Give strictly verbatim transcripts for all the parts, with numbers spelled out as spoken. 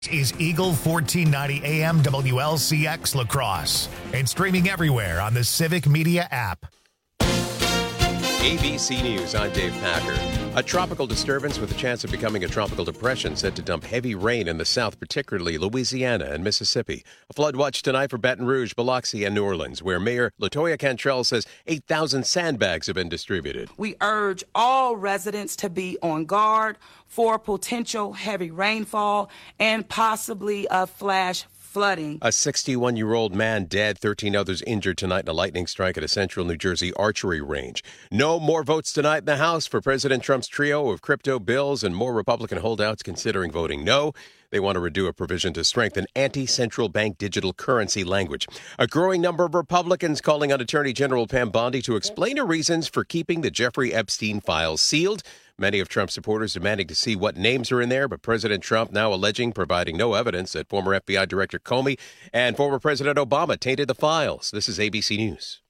Is Eagle fourteen ninety A M W L C X La Crosse and streaming everywhere on the Civic Media app. A B C News, I'm Dave Packer. A tropical disturbance with a chance of becoming a tropical depression set to dump heavy rain in the south, particularly Louisiana and Mississippi. A flood watch tonight for Baton Rouge, Biloxi, and New Orleans, where Mayor LaToya Cantrell says eight thousand sandbags have been distributed. We urge all residents to be on guard for potential heavy rainfall and possibly a flash flooding. A sixty-one-year-old man dead, thirteen others injured tonight in a lightning strike at a central New Jersey archery range. No more votes tonight in the House for President Trump's trio of crypto bills, and more Republican holdouts considering voting no. They want to redo a provision to strengthen anti-central bank digital currency language. A growing number of Republicans calling on Attorney General Pam Bondi to explain her reasons for keeping the Jeffrey Epstein files sealed. Many of Trump's supporters demanding to see what names are in there, but President Trump now alleging, providing no evidence, that former F B I Director Comey and former President Obama tainted the files. This is A B C News.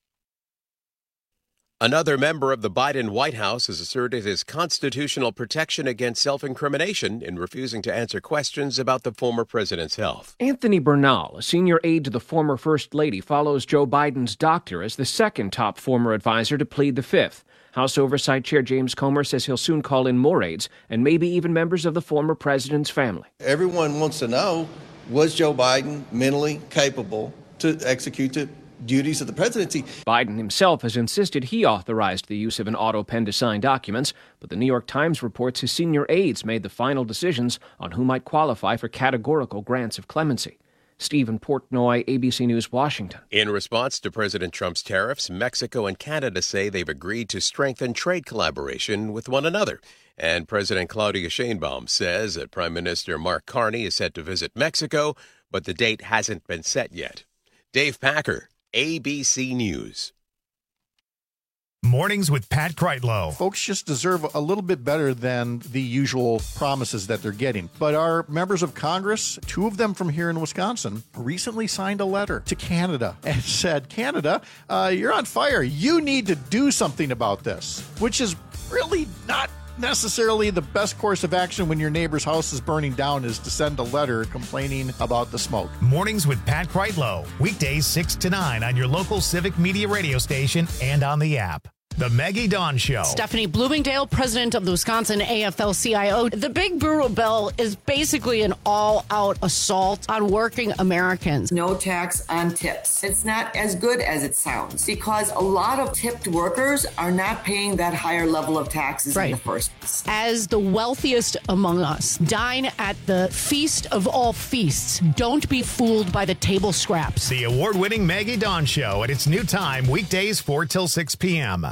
Another member of the Biden White House has asserted his constitutional protection against self-incrimination in refusing to answer questions about the former president's health. Anthony Bernal, a senior aide to the former First Lady, follows Joe Biden's doctor as the second top former advisor to plead the fifth. House Oversight Chair James Comer says he'll soon call in more aides and maybe even members of the former president's family. Everyone wants to know, was Joe Biden mentally capable to execute the duties of the presidency? Biden himself has insisted he authorized the use of an auto pen to sign documents, but the New York Times reports his senior aides made the final decisions on who might qualify for categorical grants of clemency. Stephen Portnoy, A B C News, Washington. In response to President Trump's tariffs, Mexico and Canada say they've agreed to strengthen trade collaboration with one another. And President Claudia Sheinbaum says that Prime Minister Mark Carney is set to visit Mexico, but the date hasn't been set yet. Dave Packer, A B C News. Mornings with Pat Kreitlow. Folks just deserve a little bit better than the usual promises that they're getting. But our members of Congress, two of them from here in Wisconsin, recently signed a letter to Canada and said, Canada, uh, you're on fire. You need to do something about this, which is really not necessarily the best course of action when your neighbor's house is burning down, is to send a letter complaining about the smoke. Mornings with Pat Kreitlow. Weekdays six to nine on your local Civic Media radio station and on the app. The Maggie Dawn Show. Stephanie Bloomingdale, president of the Wisconsin A F L C I O. The Big Brutal Bill is basically an all-out assault on working Americans. No tax on tips. It's not as good as it sounds because a lot of tipped workers are not paying that higher level of taxes right. in the first place. As the wealthiest among us, dine at the feast of all feasts. Don't be fooled by the table scraps. The award-winning Maggie Dawn Show at its new time, weekdays four till six p.m.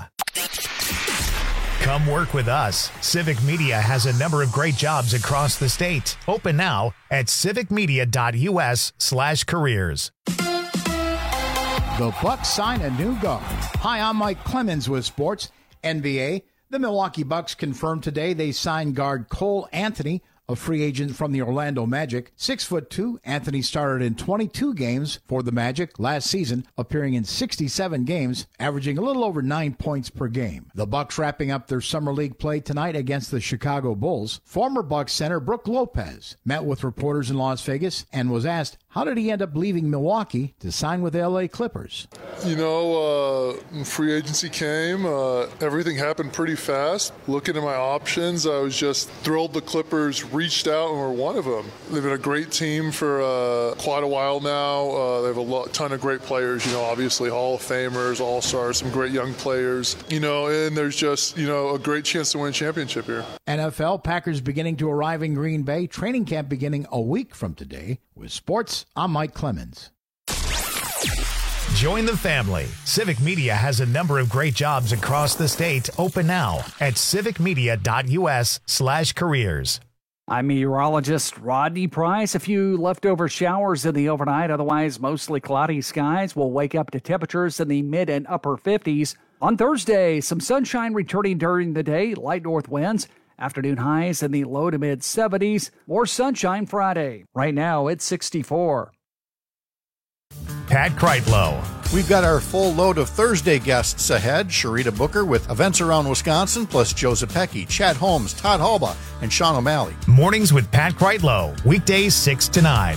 Come work with us. Civic Media has a number of great jobs across the state. Open now at civicmedia.us slash careers. The Bucks sign a new guard. Hi, I'm Mike Clemens with Sports. N B A. The Milwaukee Bucks confirmed today they signed guard Cole Anthony, a free agent from the Orlando Magic. Six foot two, Anthony started in twenty-two games for the Magic last season, appearing in sixty-seven games, averaging a little over nine points per game. The Bucks wrapping up their summer league play tonight against the Chicago Bulls. Former Bucks center Brook Lopez met with reporters in Las Vegas and was asked, how did he end up leaving Milwaukee to sign with the L A Clippers? You know, uh, free agency came. Uh, everything happened pretty fast. Looking at my options, I was just thrilled the Clippers reached out and were one of them. They've been a great team for uh, quite a while now. Uh, they have a lot, ton of great players, you know, obviously Hall of Famers, All-Stars, some great young players, you know, and there's just, you know, a great chance to win a championship here. N F L, Packers beginning to arrive in Green Bay. Training camp beginning a week from today. With sports, I'm Mike Clemens. Join the family. Civic Media has a number of great jobs across the state. Open now at civicmedia.us slash careers. I'm meteorologist Rodney Price. A few leftover showers in the overnight, otherwise mostly cloudy skies. We'll wake up to temperatures in the mid and upper fifties. On Thursday, some sunshine returning during the day, light north winds. Afternoon highs in the low to mid seventies. More sunshine Friday. Right now, it's sixty-four. Pat Kreitlow. We've got our full load of Thursday guests ahead. Sharita Booker with Events Around Wisconsin, plus Joe Zepecki, Chad Holmes, Todd Halba, and Sean O'Malley. Mornings with Pat Kreitlow, weekdays six to nine.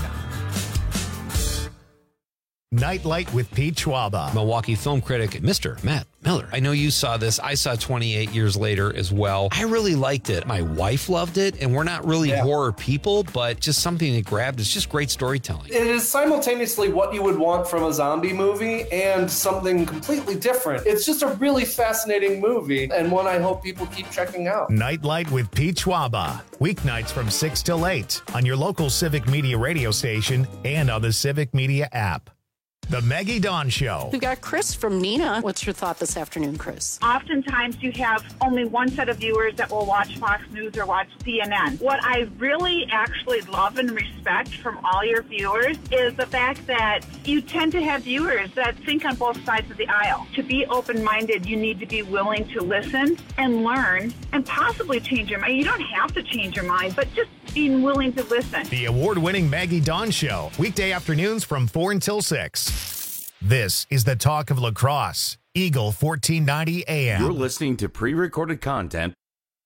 Nightlight with Pete Schwaba. Milwaukee film critic, Mister Matt Miller. I know you saw this. I saw twenty-eight years later as well. I really liked it. My wife loved it, and we're not really yeah. horror people, but just something that grabbed. It's just great storytelling. It is simultaneously what you would want from a zombie movie and something completely different. It's just a really fascinating movie, and one I hope people keep checking out. Nightlight with Pete Schwaba. Weeknights from six till eight on your local Civic Media radio station and on the Civic Media app. The Maggie Dawn Show. We've got Chris from Neenah. What's your thought this afternoon, Chris? Oftentimes you have only one set of viewers that will watch Fox News or watch C N N. What I really actually love and respect from all your viewers is the fact that you tend to have viewers that think on both sides of the aisle. To be open-minded, you need to be willing to listen and learn and possibly change your mind. You don't have to change your mind, but just being willing to listen. The award-winning Maggie Dawn Show, weekday afternoons from four until six. This is the talk of lacrosse. Eagle fourteen ninety A M. You're listening to pre-recorded content.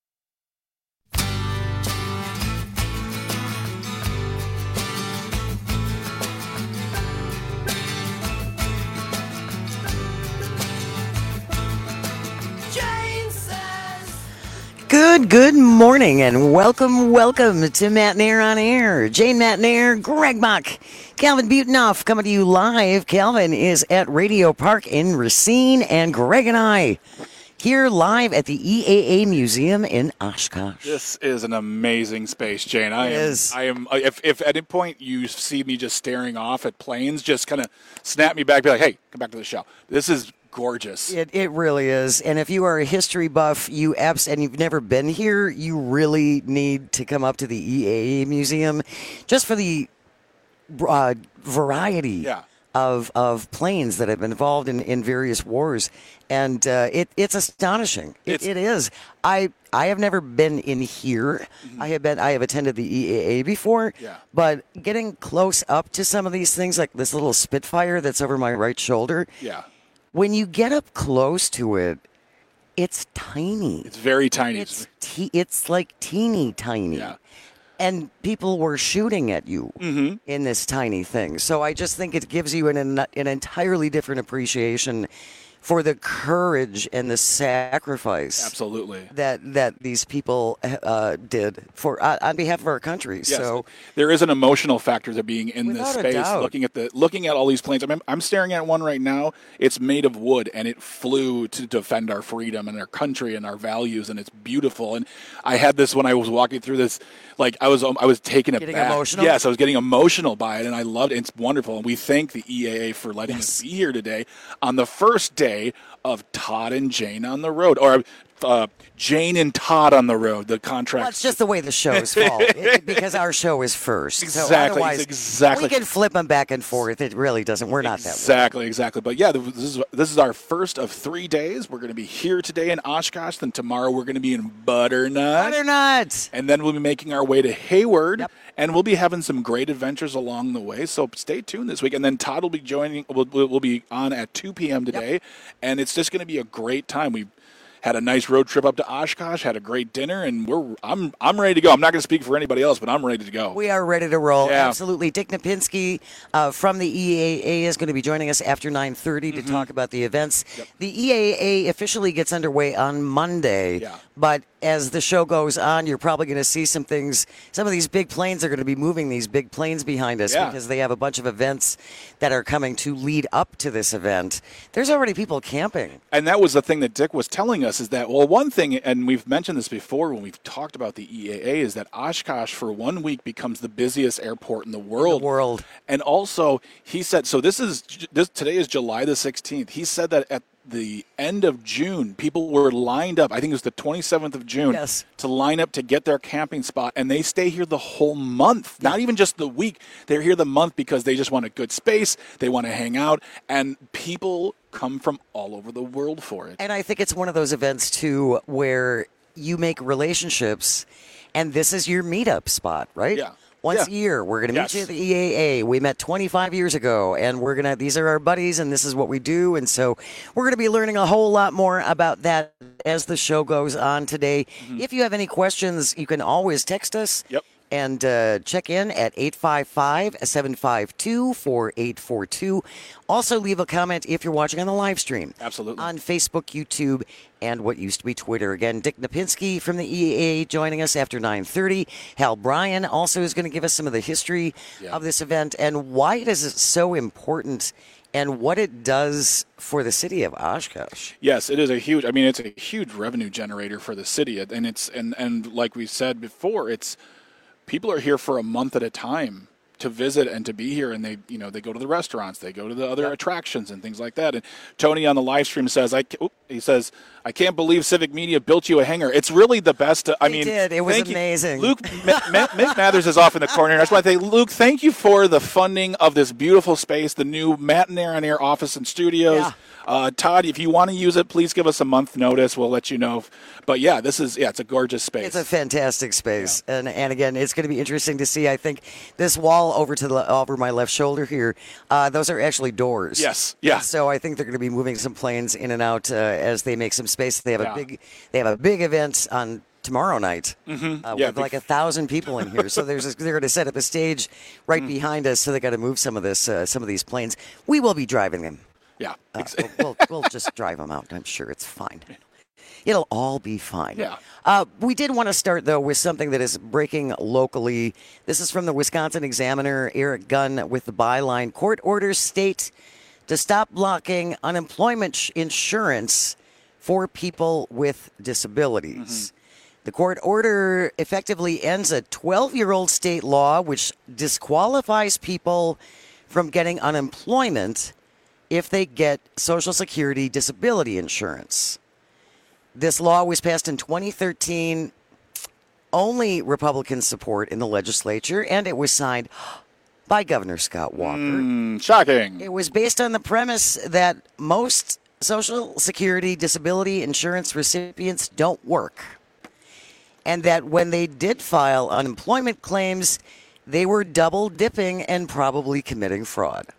Good, good morning, and welcome, welcome to Matt Nair on Air. Jane Matt Nair, Greg Mock, Calvin Butonoff coming to you live. Calvin is at Radio Park in Racine, and Greg and I here live at the E A A Museum in Oshkosh. This is an amazing space, Jane. I it am, is. I am. If, if at any point you see me just staring off at planes, just kind of snap me back, be like, "Hey, come back to the show." This is gorgeous. It it really is. And if you are a history buff, you abs- and you've never been here, you really need to come up to the E A A Museum just for the uh, variety yeah. of of planes that have been involved in, in various wars. And uh, it it's astonishing. It, It's- it is. I I have never been in here. Mm-hmm. I have been I have attended the E A A before. Yeah. But getting close up to some of these things, like this little Spitfire that's over my right shoulder. Yeah. When you get up close to it, it's tiny. It's very tiny. It's te- it's like teeny tiny. Yeah. And people were shooting at you Mm-hmm. in this tiny thing. So I just think it gives you an an entirely different appreciation for the courage and the sacrifice Absolutely. that that these people uh, did for uh, on behalf of our country. Yes, So there is an emotional factor to being in this Without a space, doubt. looking at the looking at all these planes. I mean, I'm staring at one right now. It's made of wood, and it flew to defend our freedom and our country and our values, and it's beautiful. And I had this when I was walking through this, like I was I was taken Getting aback. emotional? Yes, I was getting emotional by it, and I loved it. It's wonderful, and we thank the E A A for letting us be here today on the first day of Todd and Jane on the road, or uh, Jane and Todd on the road. The contract. Well, it's just the way the shows fall it, because our show is first. Exactly, So otherwise, exactly. we can flip them back and forth. It really doesn't. We're not that way. Exactly, exactly. But yeah, this is this is our first of three days. We're going to be here today in Oshkosh. Then tomorrow we're going to be in Butternut. Butternut. And then we'll be making our way to Hayward. Yep. And we'll be having some great adventures along the way. So stay tuned this week. And then Todd will be joining. We'll, we'll be on at two p.m. today. Yep. And it's just going to be a great time. We had a nice road trip up to Oshkosh, had a great dinner, and we're I'm I'm ready to go. I'm not going to speak for anybody else, but I'm ready to go. We are ready to roll. Yeah. Absolutely. Dick Napinski uh, from the E A A is going to be joining us after nine thirty Mm-hmm. to talk about the events. Yep. The E A A officially gets underway on Monday, Yeah. but as the show goes on, you're probably going to see some things. Some of these big planes are going to be moving these big planes behind us Yeah. because they have a bunch of events that are coming to lead up to this event. There's already people camping. And that was the thing that Dick was telling us is that, well, one thing, and we've mentioned this before when we've talked about the E A A, is that Oshkosh for one week becomes the busiest airport in the world. In the world. And also, he said, so this is, this today is July the sixteenth. He said that at the end of June, people were lined up, I think it was the twenty-seventh of June, Yes. to line up to get their camping spot, and they stay here the whole month, not even just the week. They're here the month because they just want a good space, they want to hang out, and people come from all over the world for it. And I think it's one of those events, too, where you make relationships, and this is your meetup spot, right? Yeah. Once Yeah. a year, we're going to meet Yes. you at the E A A. We met twenty-five years ago, and we're going to, these are our buddies, and this is what we do. And so we're going to be learning a whole lot more about that as the show goes on today. Mm-hmm. If you have any questions, you can always text us. Yep. And uh, check in at eight five five, seven five two, four eight four two. Also, leave a comment if you're watching on the live stream. Absolutely. On Facebook, YouTube, and what used to be Twitter. Again, Dick Napinski from the E A A joining us after nine thirty. Hal Bryan also is going to give us some of the history Yeah. of this event and why it is so important and what it does for the city of Oshkosh. Yes, it is a huge. I mean, it's a huge revenue generator for the city, and it's and and like we said before, it's people are here for a month at a time to visit and to be here, and they, you know, they go to the restaurants, they go to the other Yep. attractions and things like that. And Tony on the live stream says, "I," ca- oop, he says, "I can't believe Civic Media built you a hangar." It's really the best. I They mean, did. It was thank you. amazing. Luke Ma- Ma- Mick Mathers is off in the corner. I just want to say, Luke, thank you for the funding of this beautiful space, the new Matt and Air on Air office and studios. Yeah. Uh, Todd, if you want to use it, please give us a month notice. We'll let you know. But yeah, this is yeah, it's a gorgeous space. It's a fantastic space, yeah. and and again, it's going to be interesting to see. I think this wall over to the over my left shoulder here, uh, those are actually doors. Yes, yeah. And so I think they're going to be moving some planes in and out uh, as they make some space. They have Yeah. a big they have a big event on tomorrow night Mm-hmm. uh, yeah, with big- like a thousand people in here. So there's a, they're going to set up a stage right Mm. behind us. So they got to move some of this uh, some of these planes. We will be driving them. yeah. Uh, we'll, we'll, we'll just drive them out. I'm sure it's fine. It'll all be fine. Yeah. Uh, we did want to start, though, with something that is breaking locally. This is from the Wisconsin Examiner, Eric Gunn with the byline. Court orders state to stop blocking unemployment sh- insurance for people with disabilities. The court order effectively ends a twelve-year-old state law which disqualifies people from getting unemployment if they get Social Security disability insurance. This law was passed in twenty thirteen, only Republican support in the legislature, and it was signed by Governor Scott Walker. Mm, shocking. It was based on the premise that most Social Security disability insurance recipients don't work, and that when they did file unemployment claims, they were double dipping and probably committing fraud.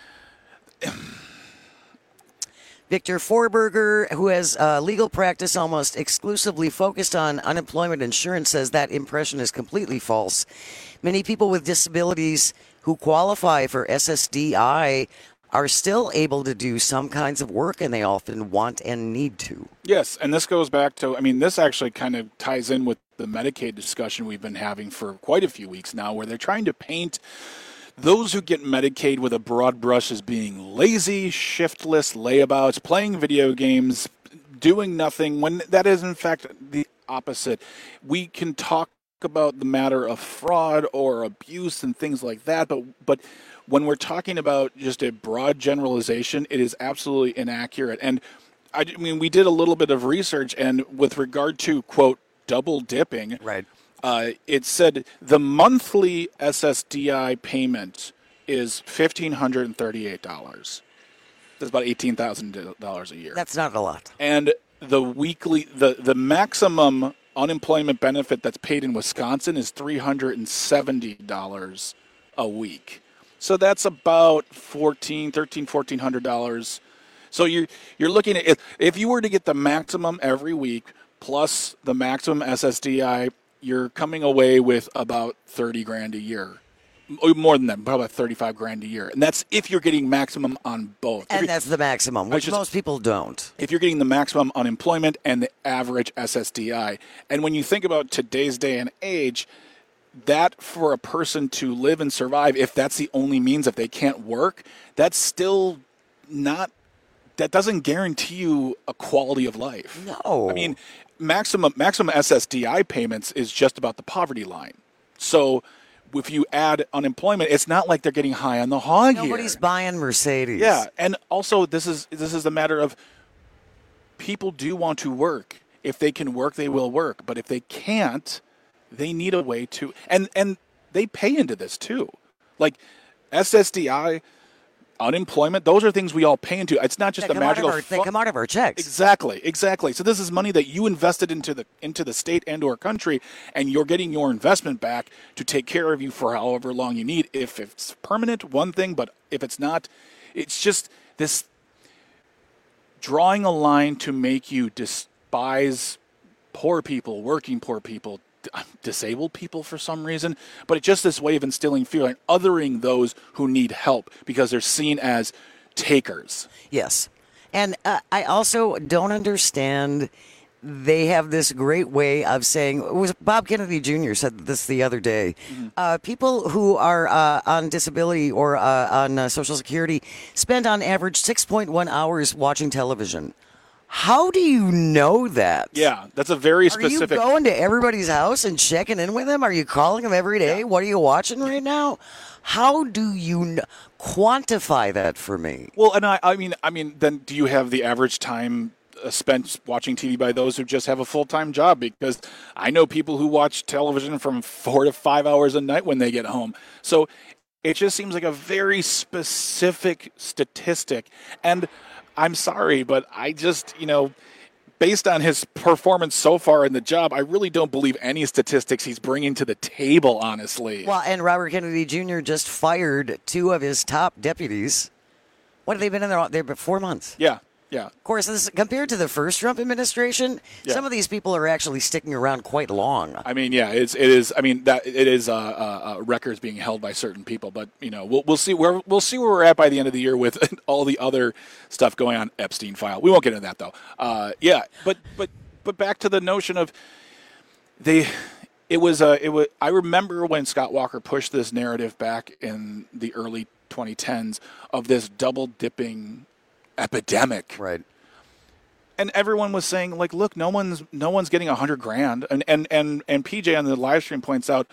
Victor Forberger, who has uh, legal practice almost exclusively focused on unemployment insurance, says that impression is completely false. Many people with disabilities who qualify for S S D I are still able to do some kinds of work, and they often want and need to. Yes, and this goes back to, I mean, this actually kind of ties in with the Medicaid discussion we've been having for quite a few weeks now, where they're trying to paint those who get Medicaid with a broad brush as being lazy, shiftless layabouts, playing video games, doing nothing, when that is, in fact, the opposite. We can talk about the matter of fraud or abuse and things like that, but but when we're talking about just a broad generalization, it is absolutely inaccurate. And I, I mean, we did a little bit of research, and with regard to, quote, double dipping, right. Uh, it said the monthly S S D I payment is fifteen hundred and thirty-eight dollars. That's about eighteen thousand dollars a year. That's not a lot. And the weekly, the, the maximum unemployment benefit that's paid in Wisconsin is three hundred and seventy dollars a week. So that's about fourteen, thirteen, fourteen hundred dollars. So you're you're looking at if, if you were to get the maximum every week plus the maximum S S D I, you're coming away with about thirty grand a year. More than that, about thirty-five grand a year. And that's if you're getting maximum on both. And that's the maximum, which, which is, most people don't. If you're getting the maximum unemployment and the average S S D I. And when you think about today's day and age, that for a person to live and survive, if that's the only means, if they can't work, that's still not, that doesn't guarantee you a quality of life. No. I mean, maximum maximum S S D I payments is just about the poverty line. So if you add unemployment, it's not like they're getting high on the hog here. Nobody's buying Mercedes. Yeah, and also this is this is a matter of people do want to work. If they can work, they will work. But if they can't, they need a way to, and and they pay into this too. Like S S D I, unemployment, those are things we all pay into. It's not just They a come out of magical our- they fu- come out of our checks. Exactly, exactly. So this is money that you invested into the into the state and or country, and you're getting your investment back to take care of you for however long you need. If it's permanent, one thing, but if it's not, it's just this drawing a line to make you despise poor people, working poor people, disabled people for some reason, but it's just this way of instilling fear and othering those who need help because they're seen as takers. Yes. And uh, I also don't understand. They have this great way of saying, it was Bob Kennedy Junior said this the other day. Mm-hmm. Uh, people who are uh, on disability or uh, on uh, Social Security spend on average six point one hours watching television. How do you know that? Yeah, that's a very specific. Are you going to everybody's house and checking in with them? Are you calling them every day? Yeah. What are you watching right now? How do you kn- quantify that for me? Well, and I, I mean, I mean, then do you have the average time uh, spent watching T V by those who just have a full-time job? Because I know people who watch television from four to five hours a night when they get home. So it just seems like a very specific statistic. And I'm sorry, but I just, you know, based on his performance so far in the job, I really don't believe any statistics he's bringing to the table, honestly. Well, and Robert Kennedy Junior just fired two of his top deputies. What have they been in there? They're four months. Yeah, yeah. Of course, this, compared to the first Trump administration, Yeah. some of these people are actually sticking around quite long. I mean, yeah, it's it is. I mean, that it is uh, uh, uh, records being held by certain people, but you know, we'll we'll see where we'll see where we're at by the end of the year with all the other stuff going on. Epstein file. We won't get into that though. Uh, yeah, but but but back to the notion of they. It was uh, it was. I remember when Scott Walker pushed this narrative back in the early twenty tens of this double dipping epidemic. Right. And everyone was saying, like, look, no one's no one's getting a hundred grand. And, and and and P J on the live stream points out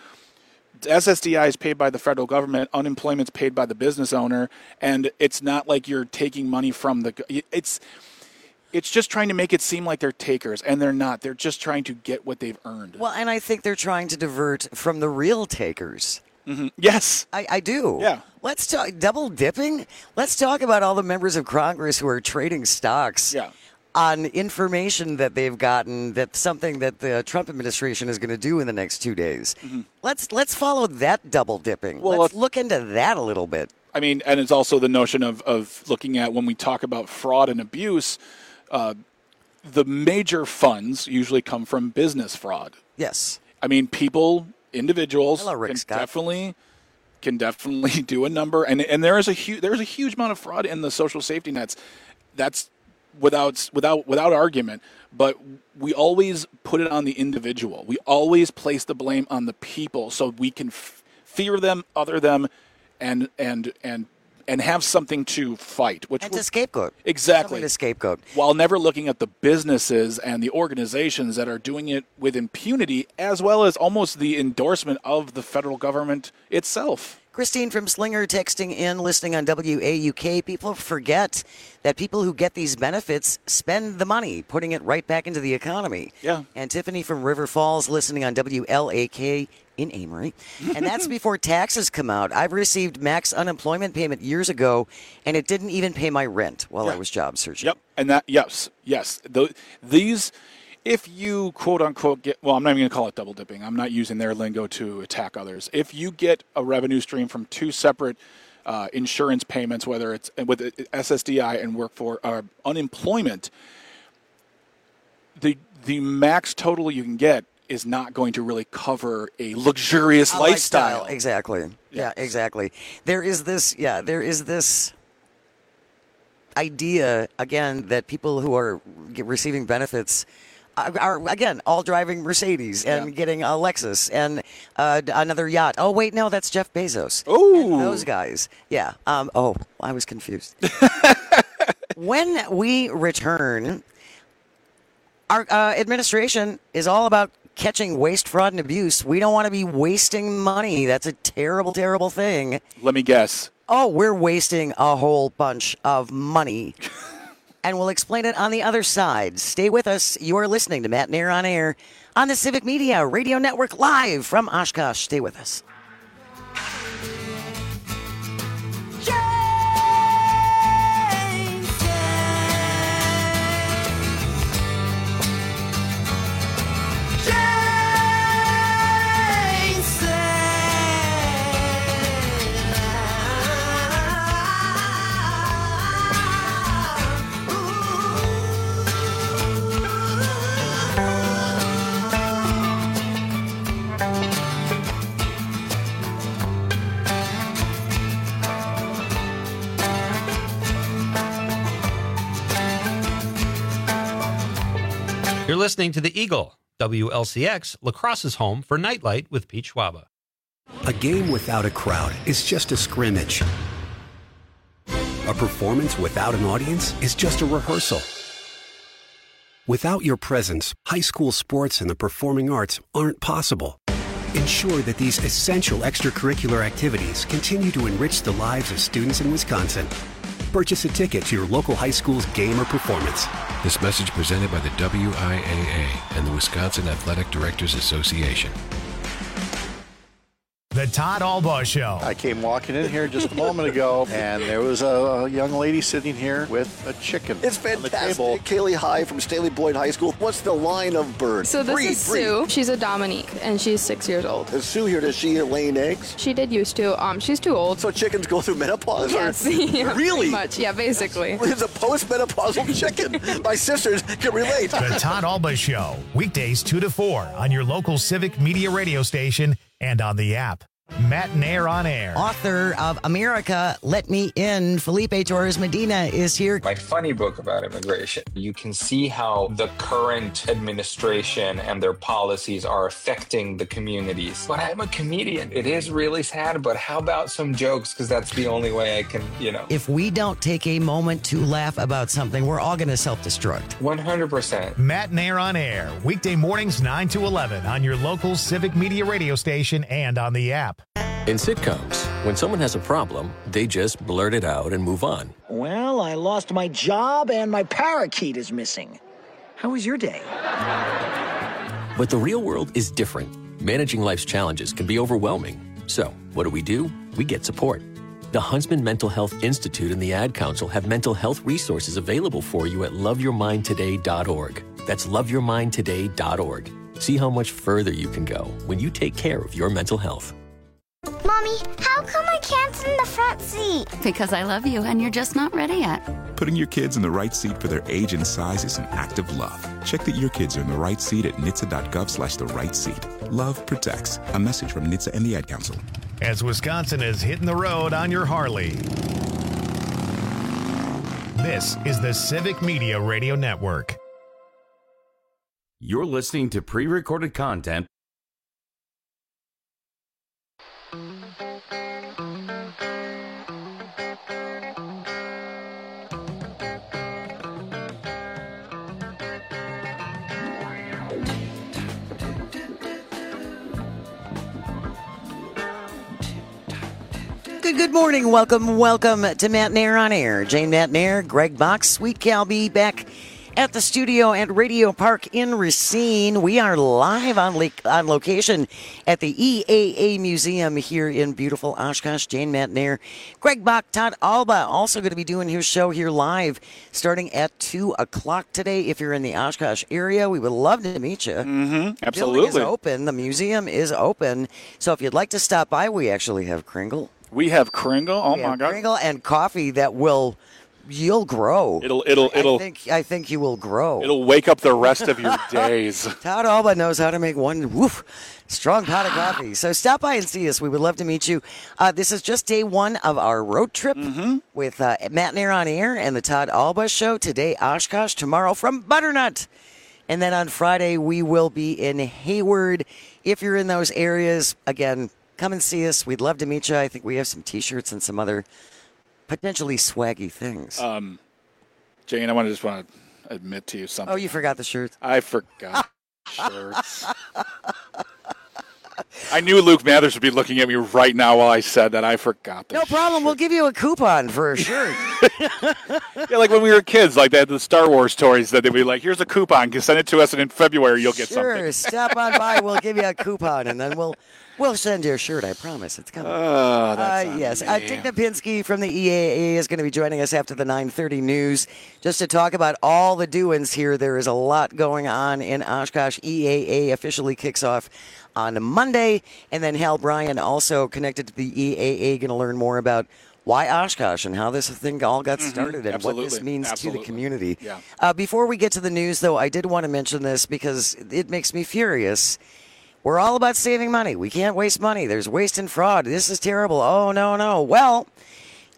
S S D I is paid by the federal government, unemployment's paid by the business owner, and it's not like you're taking money from the it's it's just trying to make it seem like they're takers, and they're not. They're just trying to get what they've earned. Well, and I think they're trying to divert from the real takers. Mm-hmm. Yes. I, I do. Yeah. Let's talk double dipping. Let's talk about all the members of Congress who are trading stocks yeah. on information that they've gotten, that's something that the Trump administration is going to do in the next two days. Mm-hmm. Let's let's follow that double dipping. Well, let's uh, look into that a little bit. I mean, and it's also the notion of, of looking at when we talk about fraud and abuse, uh, the major funds usually come from business fraud. Yes. I mean, people, individuals Hello, Rick can Scott. definitely can definitely do a number, and and there is a huge there's a huge amount of fraud in the social safety nets. That's without without without argument. But we always put it on the individual. We always place the blame on the people, so we can f- fear them, other them, and and and and have something to fight. Which And to scapegoat. Exactly. Something to scapegoat. While never looking at the businesses and the organizations that are doing it with impunity, as well as almost the endorsement of the federal government itself. Christine from Slinger texting in, listening on W A U K. People forget that people who get these benefits spend the money, putting it right back into the economy. Yeah. And Tiffany from River Falls, listening on W L A K in Amory. And that's before taxes come out. I've received max unemployment payment years ago, and it didn't even pay my rent while Yeah. I was job searching. Yep. And that, yes, yes. The, these, if you quote unquote get, well, I'm not even going to call it double dipping. I'm not using their lingo to attack others. If you get a revenue stream from two separate uh, insurance payments, whether it's with S S D I and workforce uh, unemployment, the the max total you can get is not going to really cover a luxurious A lifestyle. Exactly. Yeah, exactly. There is this, yeah, there is this idea, again, that people who are get- receiving benefits are, are, again, all driving Mercedes and Yeah. getting a Lexus and uh, another yacht. Oh, wait, no, that's Jeff Bezos. Oh. And those guys. Yeah. Um, oh, I was confused. When we return, our uh, administration is all about catching waste, fraud, and abuse. We don't want to be wasting money. That's a terrible, terrible thing. Let me guess. Oh, we're wasting a whole bunch of money. And we'll explain it on the other side. Stay with us. You are listening to Matt Nair on Air on the Civic Media Radio Network live from Oshkosh. Stay with us. You're listening to The Eagle, W L C X, La Crosse's home for Nightlight with Pete Schwaba. A game without a crowd is just a scrimmage. A performance without an audience is just a rehearsal. Without your presence, high school sports and the performing arts aren't possible. Ensure that these essential extracurricular activities continue to enrich the lives of students in Wisconsin. Purchase a ticket to your local high school's game or performance. This message presented by the W I A A and the Wisconsin Athletic Directors Association. The Todd Albaugh Show. I came walking in here just a moment ago, and there was a, a young lady sitting here with a chicken. It's fantastic. Kaylee High from Staley Boyd High School. What's the line of bird? So this breed, is breed. Sue. She's a Dominique, and she's six years old. Is Sue here? Does she laying eggs? She did used to. Um, she's too old. So chickens go through menopause? Yes. Or? Yeah, really? Pretty much. Yeah, basically. It's a post-menopausal chicken. My sisters can relate. The Todd Albaugh Show. Weekdays two to four on your local Civic Media radio station and on the app. Matt Nair on air. Author of America, Let Me In, Felipe Torres Medina is here. My funny book about immigration. You can see how the current administration and their policies are affecting the communities. But I'm a comedian. It is really sad, but how about some jokes? Because that's the only way I can, you know. If we don't take a moment to laugh about something, we're all going to self-destruct. one hundred percent. Matt Nair on air. Weekday mornings nine to eleven on your local Civic Media radio station and on the app. In sitcoms, when someone has a problem, they just blurt it out and move on. Well, I lost my job and my parakeet is missing. How was your day? But the real world is different. Managing life's challenges can be overwhelming. So, what do we do? We get support. The Huntsman Mental Health Institute and the Ad Council have mental health resources available for you at love your mind today dot org. That's love your mind today dot org. See how much further you can go when you take care of your mental health. Mommy, how come I can't sit in the front seat? Because I love you and you're just not ready yet. Putting your kids in the right seat for their age and size is an act of love. Check that your kids are in the right seat at N H T S A dot gov slash the right seat. Love protects. A message from N H T S A and the Ad Council. As Wisconsin is hitting the road on your Harley. This is the Civic Media Radio Network. You're listening to pre-recorded content. Good, good morning. Welcome, welcome to Matt Nair on Air. Jane Matt Nair, Greg Box, Sweet Calby back at the studio at Radio Park in Racine. We are live on, le- on location at the E A A Museum here in beautiful Oshkosh. Jane Matt Nair, Greg Bach, Todd Albaugh also going to be doing his show here live starting at two o'clock today. If you're in the Oshkosh area, we would love to meet you. Mm-hmm. Absolutely. The building is open. The museum is open. So if you'd like to stop by, we actually have Kringle. We have Kringle. Oh we my have God! Kringle and coffee that will, you'll grow. It'll, it'll, it'll. I think, I think you will grow. It'll wake up the rest of your days. Todd Albaugh knows how to make one woof, strong pot of coffee. So stop by and see us. We would love to meet you. Uh, this is just day one of our road trip mm-hmm. with uh, Matt Nair on Air and the Todd Albaugh Show. Today, Oshkosh. Tomorrow from Butternut. And then on Friday, we will be in Hayward. If you're in those areas, again, come and see us. We'd love to meet you. I think we have some T-shirts and some other potentially swaggy things. Um, Jane, I want to just want to admit to you something. Oh, you forgot the shirts? I forgot shirts. I knew Luke Mathers would be looking at me right now while I said that. I forgot the No problem. Shirt. We'll give you a coupon for a shirt. Yeah, like when we were kids, like they had the Star Wars toys that they'd be like, here's a coupon. Send it to us, and in February you'll get sure, something. Sure, stop on by. We'll give you a coupon, and then we'll we'll send you a shirt. I promise. It's coming. Oh, that's uh, yes. Uh, Dick Napinski from the E A A is going to be joining us after the nine thirty news just to talk about all the doings here. There is a lot going on in Oshkosh. E A A officially kicks off on Monday, and then Hal Bryan, also connected to the E A A, going to learn more about why Oshkosh and how this thing all got started mm-hmm. and Absolutely. what this means Absolutely. to the community. Yeah. Uh, before we get to the news, though, I did want to mention this because it makes me furious. We're all about saving money. We can't waste money. There's waste and fraud. This is terrible. Oh, no, no. Well,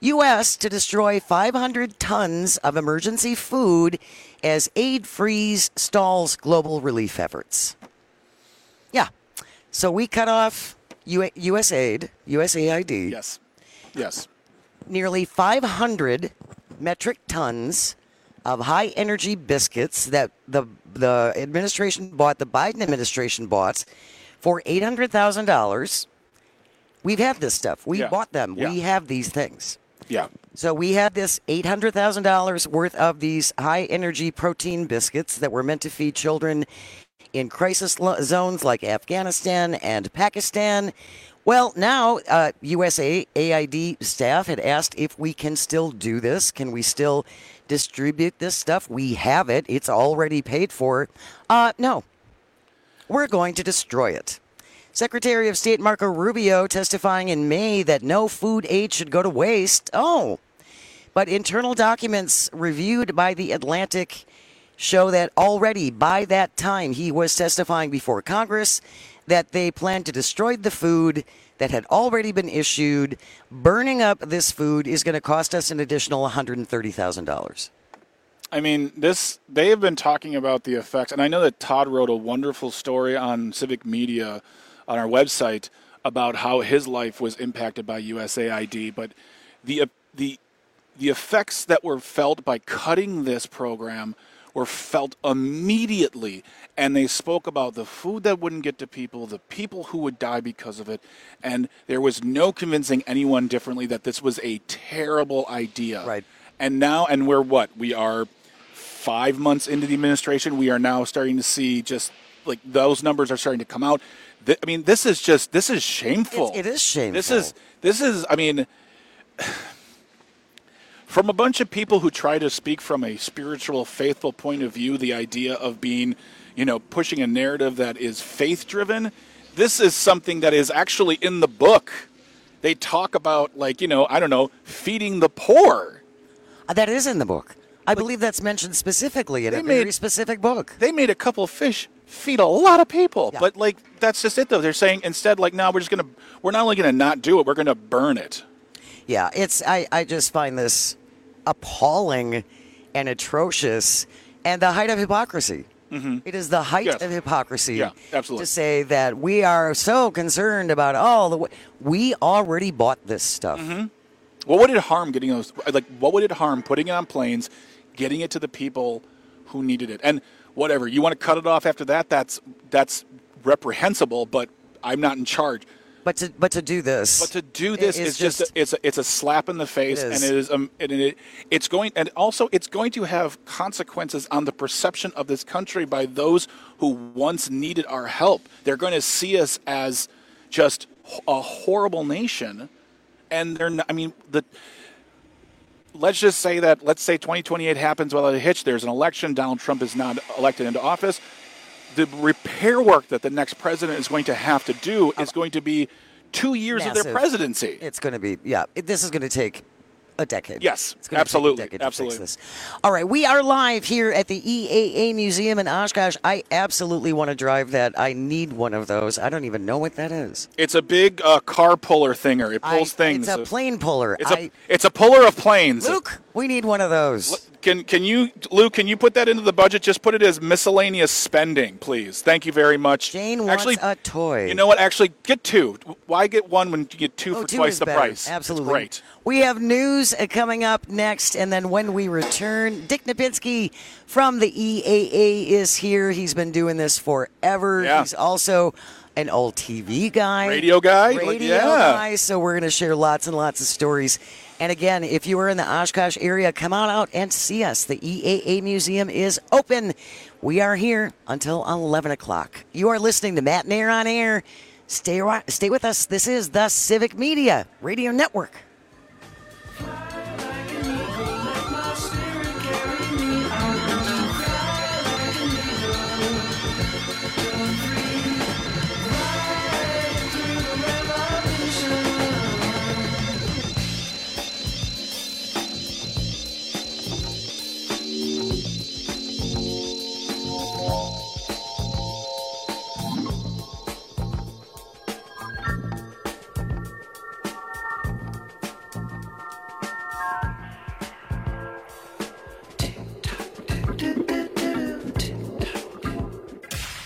U S to destroy five hundred tons of emergency food as aid freeze stalls global relief efforts. Yeah. So we cut off U- USAID, U S A I D. Yes. Yes. Nearly five hundred metric tons of high-energy biscuits that the the administration bought, the Biden administration bought, for eight hundred thousand dollars. We've had this stuff. We Yeah. bought them. Yeah. We have these things. Yeah. So we had this eight hundred thousand dollars worth of these high-energy protein biscuits that were meant to feed children in crisis lo- zones like Afghanistan and Pakistan. Well, now uh, U S A I D staff had asked if we can still do this. Can we still distribute this stuff? We have it. It's already paid for. Uh, no. We're going to destroy it. Secretary of State Marco Rubio testifying in May that no food aid should go to waste. Oh. But internal documents reviewed by The Atlantic show that already by that time he was testifying before Congress that they planned to destroy the food that had already been issued. Burning up this food is going to cost us an additional one hundred thirty thousand dollars. I mean, this they have been talking about the effects, and I know that Todd wrote a wonderful story on Civic Media on our website about how his life was impacted by U S A I D, but the the the effects that were felt by cutting this program were felt immediately, and they spoke about the food that wouldn't get to people, the people who would die because of it, and there was no convincing anyone differently that this was a terrible idea. Right. And now, and we're what? We are five months into the administration. We are now starting to see just, like, those numbers are starting to come out. Th- I mean, this is just, this is shameful. It, it is shameful. This is, this is, I mean... From a bunch of people who try to speak from a spiritual, faithful point of view, the idea of being, you know, pushing a narrative that is faith-driven, this is something that is actually in the book. They talk about, like, you know, I don't know, feeding the poor. Uh, that is in the book. I believe that's mentioned specifically in They a made- very specific book. They made a couple of fish feed a lot of people. But, like, that's just it, though. They're saying instead, like, no, we're just going to, we're not only going to not do it, we're going to burn it. Yeah, it's. I, I just find this appalling and atrocious and the height of hypocrisy. Mm-hmm. It is the height Yes. of hypocrisy Yeah, absolutely. to say that we are so concerned about all the way. We already bought this stuff. Mm-hmm. What would it harm getting those? Like, what would it harm putting it on planes, getting it to the people who needed it, and whatever you want to cut it off after that? That's that's reprehensible. But I'm not in charge. But to but to do this, But to do this is is just, just- a, it's a, it's a slap in the face, It is. and it is um and it it's going and also it's going to have consequences on the perception of this country by those who once needed our help. They're going to see us as just a horrible nation, and they're not, I mean the. Let's just say that let's say twenty twenty-eight happens without a hitch. There's an election. Donald Trump is not elected into office. The repair work that the next president is going to have to do is going to be two years of Massive. their presidency. It's going to be, yeah, it, this is going to take a decade. Yes, It's gonna absolutely, take a decade to absolutely. fix this. All right, we are live here at the E A A Museum in Oshkosh. I absolutely want to drive that. I need one of those. I don't even know what that is. It's a big uh, car puller thinger. It pulls I- things. It's a plane puller. It's I, a it's a puller of planes. Luke, we need one of those. Can can you, Luke? Can you put that into the budget? Just put it as miscellaneous spending, please. Thank you very much. Jane Actually, wants a toy. you know what? Actually, get two. Why get one when you get two Oh, for two twice is the better. price? Absolutely. It's great. We have news uh, coming up next, and then when we return, Dick Napinski from the E A A is here. He's been doing this forever. Yeah. He's also an old T V guy. Radio guy? Like, Radio yeah. guy. So we're going to share lots and lots of stories. And again, if you are in the Oshkosh area, come on out and see us. The E A A Museum is open. We are here until eleven o'clock. You are listening to Matt Nair on Air. Stay, ri- stay with us. This is the Civic Media Radio Network.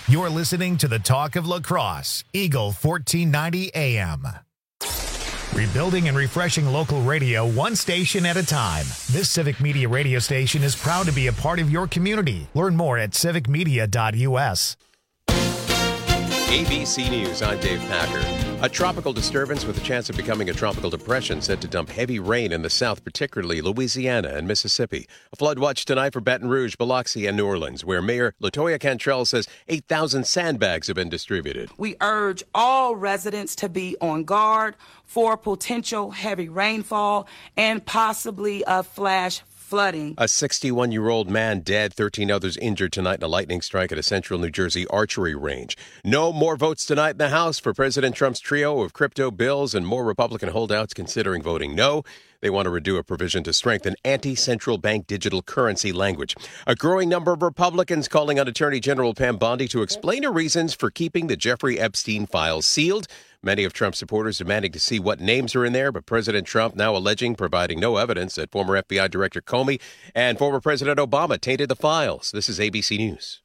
You're listening to the Talk of Lacrosse, Eagle fourteen ninety A M. Rebuilding and refreshing local radio one station at a time. This Civic Media radio station is proud to be a part of your community. Learn more at civic media dot u s. A B C News, I'm Dave Packer. A tropical disturbance with a chance of becoming a tropical depression set to dump heavy rain in the south, particularly Louisiana and Mississippi. A flood watch tonight for Baton Rouge, Biloxi, and New Orleans, where Mayor LaToya Cantrell says eight thousand sandbags have been distributed. We urge all residents to be on guard for potential heavy rainfall and possibly a flash flooding. A sixty-one-year-old man dead, thirteen others injured tonight in a lightning strike at a central New Jersey archery range. No more votes tonight in the House for President Trump's trio of crypto bills, and more Republican holdouts considering voting no. They want to redo a provision to strengthen anti-central bank digital currency language. A growing number of Republicans calling on Attorney General Pam Bondi to explain her reasons for keeping the Jeffrey Epstein files sealed. Many of Trump's supporters demanding to see what names are in there, but President Trump now alleging providing no evidence that former F B I Director Comey and former President Obama tainted the files. This is A B C News.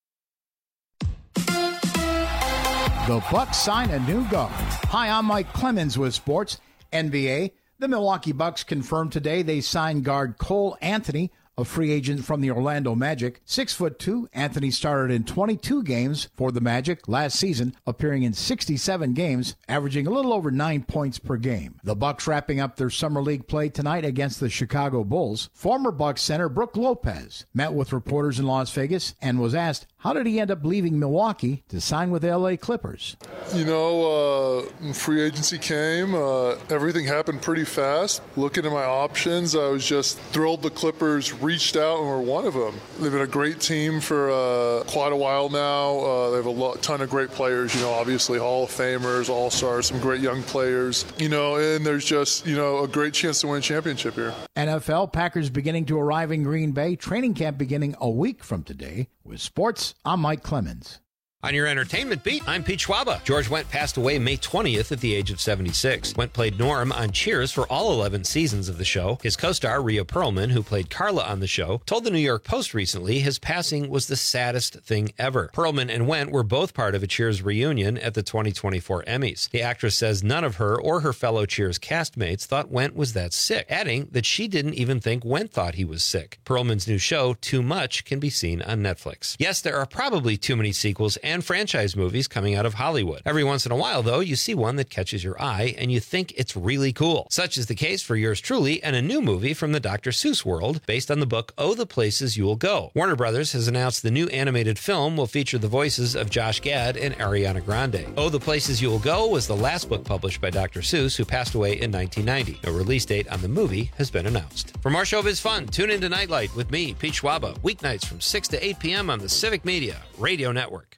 The Bucks sign a new guard. Hi, I'm Mike Clemens with Sports. N B A. The Milwaukee Bucks confirmed today they signed guard Cole Anthony, a free agent from the Orlando Magic. Six foot two, Anthony started in twenty-two games for the Magic last season, appearing in sixty-seven games, averaging a little over nine points per game. The Bucks wrapping up their summer league play tonight against the Chicago Bulls. Former Bucks center Brook Lopez met with reporters in Las Vegas and was asked, how did he end up leaving Milwaukee to sign with the L A Clippers? You know, uh, free agency came. Uh, everything happened pretty fast. Looking at my options, I was just thrilled the Clippers reached out and were one of them. They've been a great team for uh, quite a while now. Uh, they have a lot, ton of great players, you know, obviously Hall of Famers, All-Stars, some great young players, you know, and there's just, you know, a great chance to win a championship here. N F L, Packers beginning to arrive in Green Bay. Training camp beginning a week from today. With sports, I'm Mike Clemens. On your entertainment beat, I'm Pete Schwaba. George Wendt passed away May twentieth at the age of seventy-six. Wendt played Norm on Cheers for all eleven seasons of the show. His co-star, Rhea Perlman, who played Carla on the show, told the New York Post recently his passing was the saddest thing ever. Perlman and Wendt were both part of a Cheers reunion at the twenty twenty-four Emmys. The actress says none of her or her fellow Cheers castmates thought Wendt was that sick, adding that she didn't even think Wendt thought he was sick. Perlman's new show, Too Much, can be seen on Netflix. Yes, there are probably too many sequels and franchise movies coming out of Hollywood. Every once in a while, though, you see one that catches your eye and you think it's really cool. Such is the case for yours truly and a new movie from the Doctor Seuss world based on the book Oh, the Places You'll Go. Warner Brothers has announced the new animated film will feature the voices of Josh Gad and Ariana Grande. Oh, the Places You'll Go was the last book published by Doctor Seuss, who passed away in nineteen ninety. No release date on the movie has been announced. For more showbiz fun, tune into Nightlight with me, Pete Schwaba, weeknights from six to eight p.m. on the Civic Media Radio Network.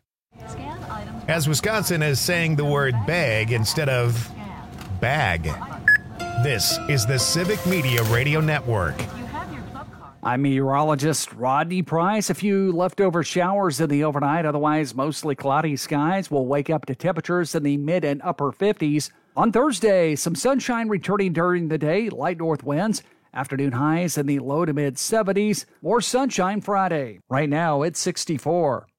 As Wisconsin is saying the word bag instead of bag. This is the Civic Media Radio Network. I'm meteorologist Rodney Price. A few leftover showers in the overnight, otherwise mostly cloudy skies. We'll wake up to temperatures in the mid and upper fifties. On Thursday, some sunshine returning during the day, light north winds. Afternoon highs in the low to mid seventies. More sunshine Friday. Right now, it's sixty-four.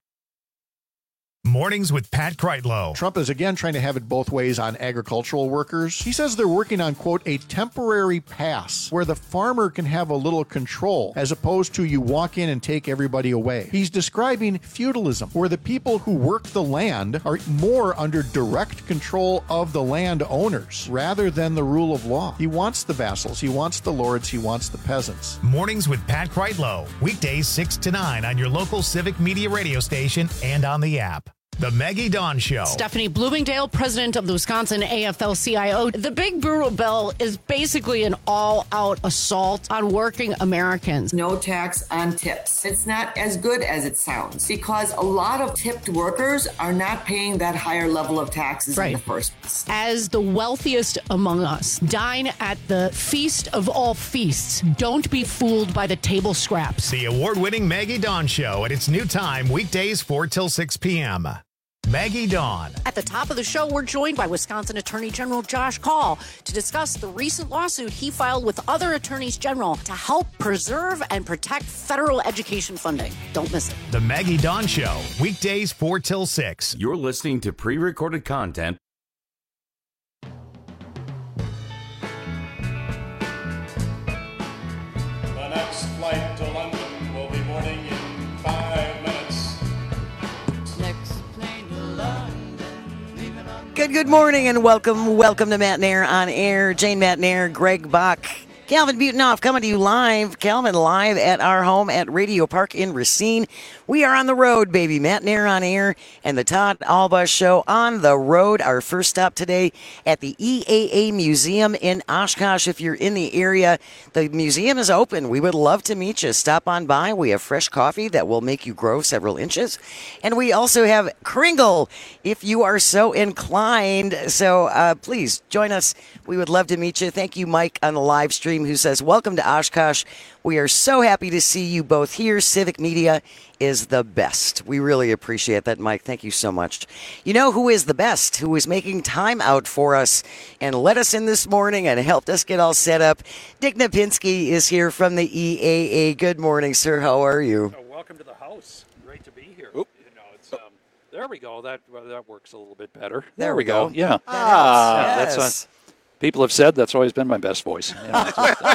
Mornings with Pat Kreitlow. Trump is again trying to have it both ways on agricultural workers. He says they're working on, quote, a temporary pass where the farmer can have a little control as opposed to you walk in and take everybody away. He's describing feudalism, where the people who work the land are more under direct control of the landowners rather than the rule of law. He wants the vassals, he wants the lords, he wants the peasants. Mornings with Pat Kreitlow. Weekdays six to nine on your local Civic Media radio station and on the app. The Maggie Dawn Show. Stephanie Bloomingdale, president of the Wisconsin A F L C I O. The Big Brutal Bill is basically an all-out assault on working Americans. No tax on tips. It's not as good as it sounds because a lot of tipped workers are not paying that higher level of taxes right. in the first place. As the wealthiest among us, dine at the feast of all feasts. Don't be fooled by the table scraps. The award-winning Maggie Dawn Show at its new time, weekdays four till six p.m. Maggie Dawn. At the top of the show, we're joined by Wisconsin Attorney General Josh Kaul to discuss the recent lawsuit he filed with other attorneys general to help preserve and protect federal education funding. Don't miss it. The Maggie Dawn Show, weekdays four till six. You're listening to pre-recorded content. The next flight to London will be boarding in five minutes. Next plane to London, leaving on... Good, good morning and welcome, welcome to Matt Nair on Air. Jane Matt Nair, Greg Bach, Calvin Butonoff coming to you live. Calvin live at our home at Radio Park in Racine. We are on the road, baby. Matt Nair on Air and the Todd Alba Show on the road. Our first stop today at the E A A Museum in Oshkosh. If you're in the area, the museum is open. We would love to meet you. Stop on by. We have fresh coffee that will make you grow several inches. And we also have Kringle if you are so inclined. So uh, please join us. We would love to meet you. Thank you, Mike, on the live stream, who says, welcome to Oshkosh. We are so happy to see you both here. Civic Media is the best. We really appreciate that, Mike. Thank you so much. You know who is the best, who is making time out for us and let us in this morning and helped us get all set up. Dick Napinski is here from the E A A. Good morning, sir. How are you? Oh, welcome to the house. Great to be here. Oop. You know, it's, um, there we go. That well, that works a little bit better. There, there we go. go. Yeah. Ah, yeah, yes. That's uh, people have said that's always been my best voice. You know,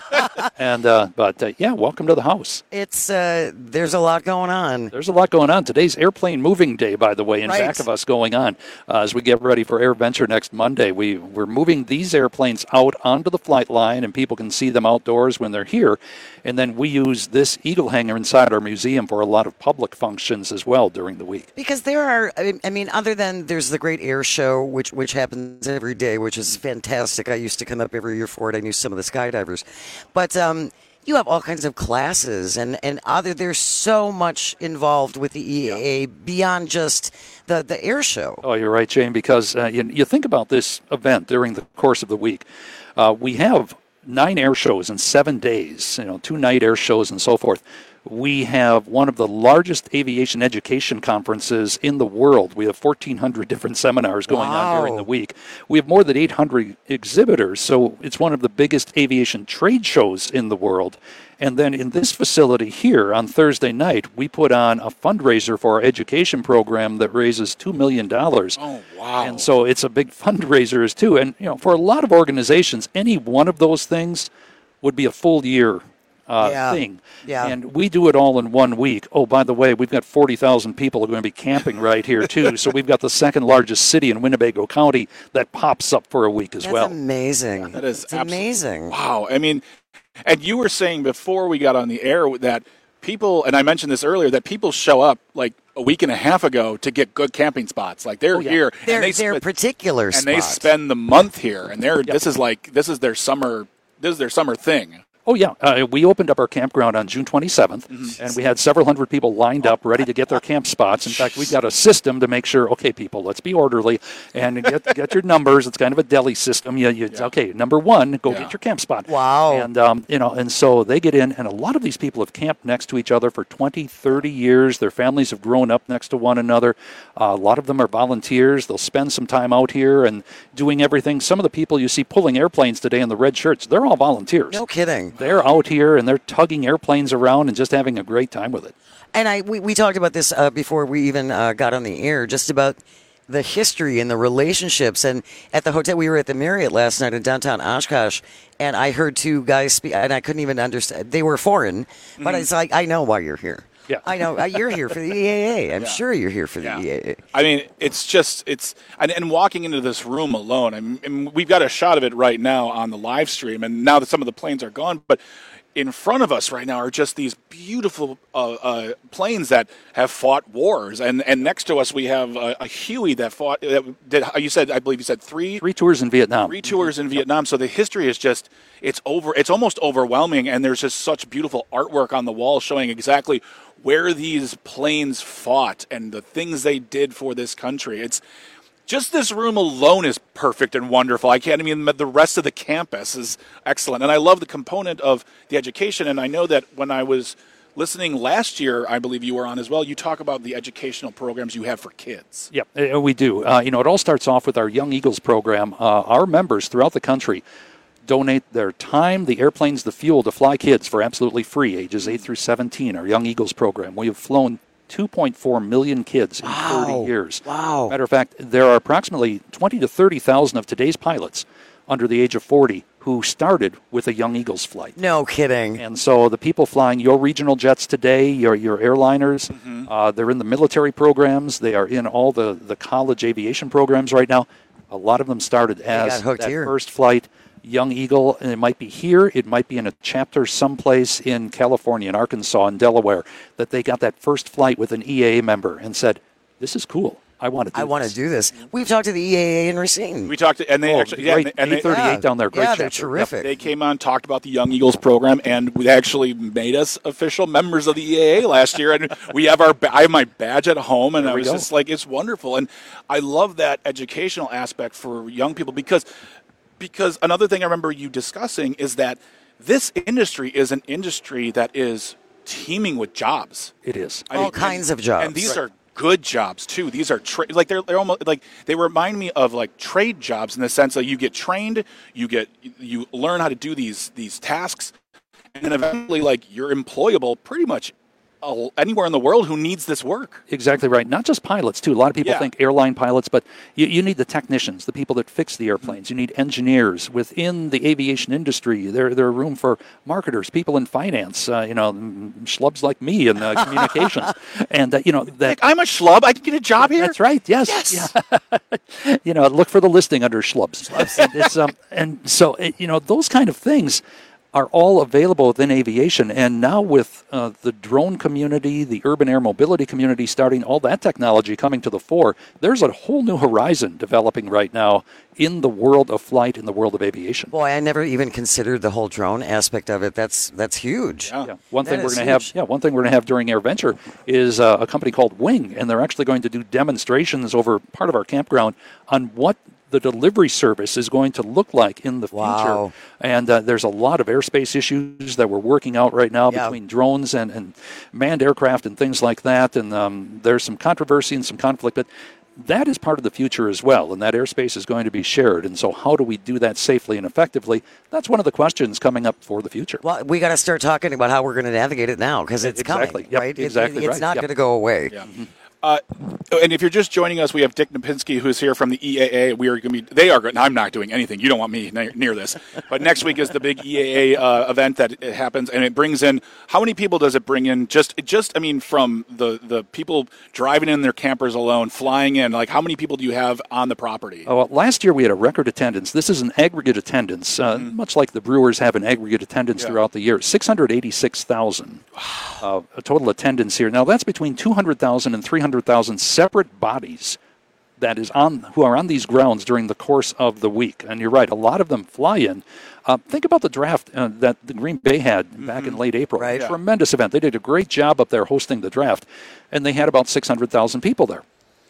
and uh, but uh, yeah, welcome to the house. It's uh, there's a lot going on. There's a lot going on. Today's airplane moving day, by the way, in right. back of us going on uh, as we get ready for AirVenture next Monday. We we're moving these airplanes out onto the flight line, and people can see them outdoors when they're here. And then we use this eagle hanger inside our museum for a lot of public functions as well during the week. Because there are, I mean, other than there's the Great Air Show, which which happens every day, which is fantastic. I used to come up every year for it. I knew some of the skydivers. But um, you have all kinds of classes, and, and other there's so much involved with the E A A yeah. beyond just the, the air show. Oh, you're right, Jane, because uh, you, you think about this event during the course of the week. Uh, we have nine air shows in seven days, you know, two night air shows and so forth. We have one of the largest aviation education conferences in the world. We have fourteen hundred different seminars going wow. on during the week. We have more than eight hundred exhibitors, so it's one of the biggest aviation trade shows in the world. And then in this facility here on Thursday night, we put on a fundraiser for our education program that raises two million dollars. Oh, wow. And so it's a big fundraiser too. And, you know, for a lot of organizations, any one of those things would be a full year Uh, yeah. thing. Yeah. And we do it all in one week. Oh, by the way, we've got forty thousand people who are going to be camping right here, too. So we've got the second largest city in Winnebago County that pops up for a week as That's well. amazing. That is it's amazing. Wow. I mean, and you were saying before we got on the air that people, and I mentioned this earlier, that people show up like a week and a half ago to get good camping spots. Like they're oh, yeah. here. They're, and they they're sp- particular And spots. they spend the month here. And they're, yep. this is like, this is their summer, this is their summer thing. Oh, yeah. Uh, we opened up our campground on June twenty-seventh, mm-hmm. and we had several hundred people lined up ready to get their camp spots. In fact, we've got a system to make sure, okay, people, let's be orderly and get get your numbers. It's kind of a deli system. You, you, yeah. Okay, number one, go yeah. get your camp spot. Wow. And, um, you know, and so they get in, and a lot of these people have camped next to each other for twenty, thirty years. Their families have grown up next to one another. Uh, a lot of them are volunteers. They'll spend some time out here and doing everything. Some of the people you see pulling airplanes today in the red shirts, they're all volunteers. No kidding. They're out here, and they're tugging airplanes around and just having a great time with it. And I we, we talked about this uh, before we even uh, got on the air, just about the history and the relationships. And at the hotel, we were at the Marriott last night in downtown Oshkosh, and I heard two guys speak, and I couldn't even understand. They were foreign, but mm-hmm. it's like, I know why you're here. Yeah. I know. You're here for the E A A. I'm yeah. sure you're here for the yeah. E A A. I mean, it's just, it's, and, and walking into this room alone, I mean, we've got a shot of it right now on the live stream, and now that some of the planes are gone, but in front of us right now are just these beautiful uh, uh, planes that have fought wars, and, and next to us we have a, a Huey that fought. That did you said? I believe you said three three tours in Vietnam. Three tours in Vietnam. So the history is just it's over. It's almost overwhelming, and there's just such beautiful artwork on the wall showing exactly where these planes fought and the things they did for this country. It's just this room alone is perfect and wonderful. I can't, I mean, the rest of the campus is excellent. And I love the component of the education. And I know that when I was listening last year, I believe you were on as well, you talk about the educational programs you have for kids. Yep, uh, we do. Uh, you know, it all starts off with our Young Eagles program. Uh, our members throughout the country donate their time, the airplanes, the fuel to fly kids for absolutely free, ages eight through seventeen, our Young Eagles program. We have flown two point four million kids in wow. thirty years. Wow. Matter of fact, there are approximately twenty to thirty thousand of today's pilots under the age of forty who started with a Young Eagles flight. No kidding. And so the people flying your regional jets today, your your airliners, mm-hmm. uh, they're in the military programs. They are in all the, the college aviation programs right now. A lot of them started as that here. first flight, Young Eagle, and it might be here, it might be in a chapter someplace in California, in Arkansas, in Delaware, that they got that first flight with an E A A member and said, this is cool. I want to do I want to do this. We've talked to the E A A in Racine. We talked to, and they oh, actually, yeah, great, and they, eight thirty-eight yeah. down there, great Yeah, chapter. they're terrific. Yep. They came on, talked about the Young Eagles program, and we actually made us official members of the E A A last year. And we have our, I have my badge at home, and There I we was go. just like, it's wonderful. And I love that educational aspect for young people because, because another thing I remember you discussing is that this industry is an industry that is teeming with jobs. It is. I All mean, kinds and, of jobs. and these are good jobs too. These are tra- like they're they're almost like they remind me of like trade jobs in the sense that you get trained, you get you learn how to do these these tasks, and then eventually like you're employable pretty much uh, anywhere in the world who needs this work. Exactly right. Not just pilots, too. A lot of people Yeah. think airline pilots, but you, you need the technicians, the people that fix the airplanes. You need engineers within the aviation industry. There, there are room for marketers, people in finance, uh, you know, schlubs like me in uh, communications. And, uh, you know, that Like, I'm a schlub. I can get a job here. That's right. Yes. Yes. Yeah. You know, look for the listing under schlubs. and, it's, um, and so, it, you know, those kind of things are all available within aviation. And now with uh, the drone community, the urban air mobility community starting, all that technology coming to the fore, there's a whole new horizon developing right now in the world of flight, in the world of aviation. Boy, I never even considered the whole drone aspect of it. That's that's huge. Yeah. Yeah. One That thing we're is going to have, huge. yeah, one thing we're going to have during AirVenture is uh, a company called Wing, and they're actually going to do demonstrations over part of our campground on what the delivery service is going to look like in the Wow. future. And uh, there's a lot of airspace issues that we're working out right now Yeah. between drones and, and manned aircraft and things like that. And um, there's some controversy and some conflict, but that is part of the future as well, and that airspace is going to be shared. And so how do we do that safely and effectively? That's one of the questions coming up for the future. Well, we got to start talking about how we're going to navigate it now because it's Exactly. coming, Yep, right? It- exactly it's right. not Yep. going to go away. Yeah. Uh, and if you're just joining us, we have Dick Napinski, who's here from the E A A. We are going to be. They are. good. I'm not doing anything. You don't want me near, near this. But next week is the big E A A uh, event that it happens, and it brings in. How many people does it bring in? Just, just. I mean, from the the people driving in their campers alone, flying in. Like, how many people do you have on the property? Oh, well, last year we had a record attendance. This is an aggregate attendance, uh, Mm-hmm. much like the Brewers have an aggregate attendance Yeah. throughout the year. six hundred eighty-six thousand uh, a total attendance here. Now, that's between two hundred thousand and three hundred thousand separate bodies that is on who are on these grounds during the course of the week. And you're right, a lot of them fly in. Uh, think about the draft uh, that the Green Bay had Mm-hmm. back in late April. Right. A tremendous event. They did a great job up there hosting the draft, and they had about six hundred thousand people there.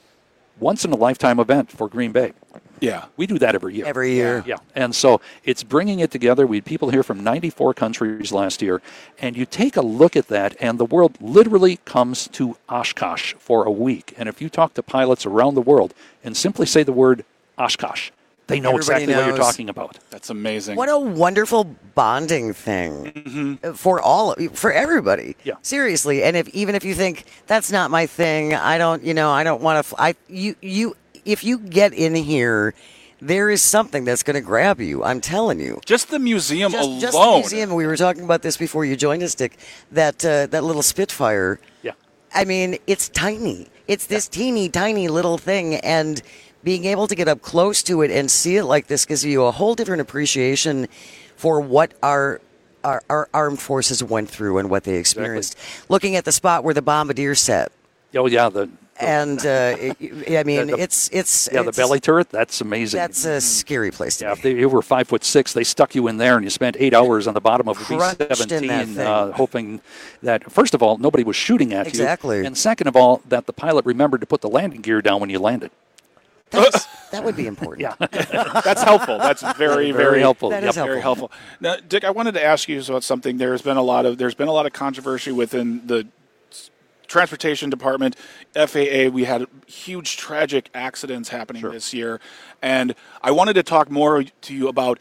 Once in a lifetime event for Green Bay. Yeah. We do that every year. Every year. Yeah. And so it's bringing it together. We had people here from ninety-four countries last year. And you take a look at that, and the world literally comes to Oshkosh for a week. And if you talk to pilots around the world and simply say the word Oshkosh, they know Everybody exactly what you're knows. talking about. That's amazing. What a wonderful bonding thing for all, for everybody. Yeah. Seriously. And if even if you think that's not my thing, I don't, you know, I don't want to. I you you if you get in here, there is something that's going to grab you. I'm telling you. Just the museum Just, alone. just the museum. We were talking about this before you joined us, Dick. That uh, that little Spitfire. Yeah. I mean, it's tiny. It's this teeny tiny little thing, and being able to get up close to it and see it like this gives you a whole different appreciation for what our our, our armed forces went through and what they experienced. Looking at the spot where the bombardier sat. Oh, yeah. The, and uh, it, I mean, the- it's it's yeah, the it's- belly turret, that's amazing. That's a scary place to Yeah, be. if they, you were five foot six, they stuck you in there, and you spent eight hours on the bottom of a B Crunched in that seventeen, thing. uh, hoping that first of all nobody was shooting at Exactly. you, and second of all that the pilot remembered to put the landing gear down when you landed. That's, that would be important. Yeah. That's helpful. That's very, very, very helpful. That Yep. is very helpful. helpful. Now, Dick, I wanted to ask you about something. There's been a lot of there's been a lot of controversy within the Transportation Department, F A A. We had huge tragic accidents happening Sure. this year, and I wanted to talk more to you about.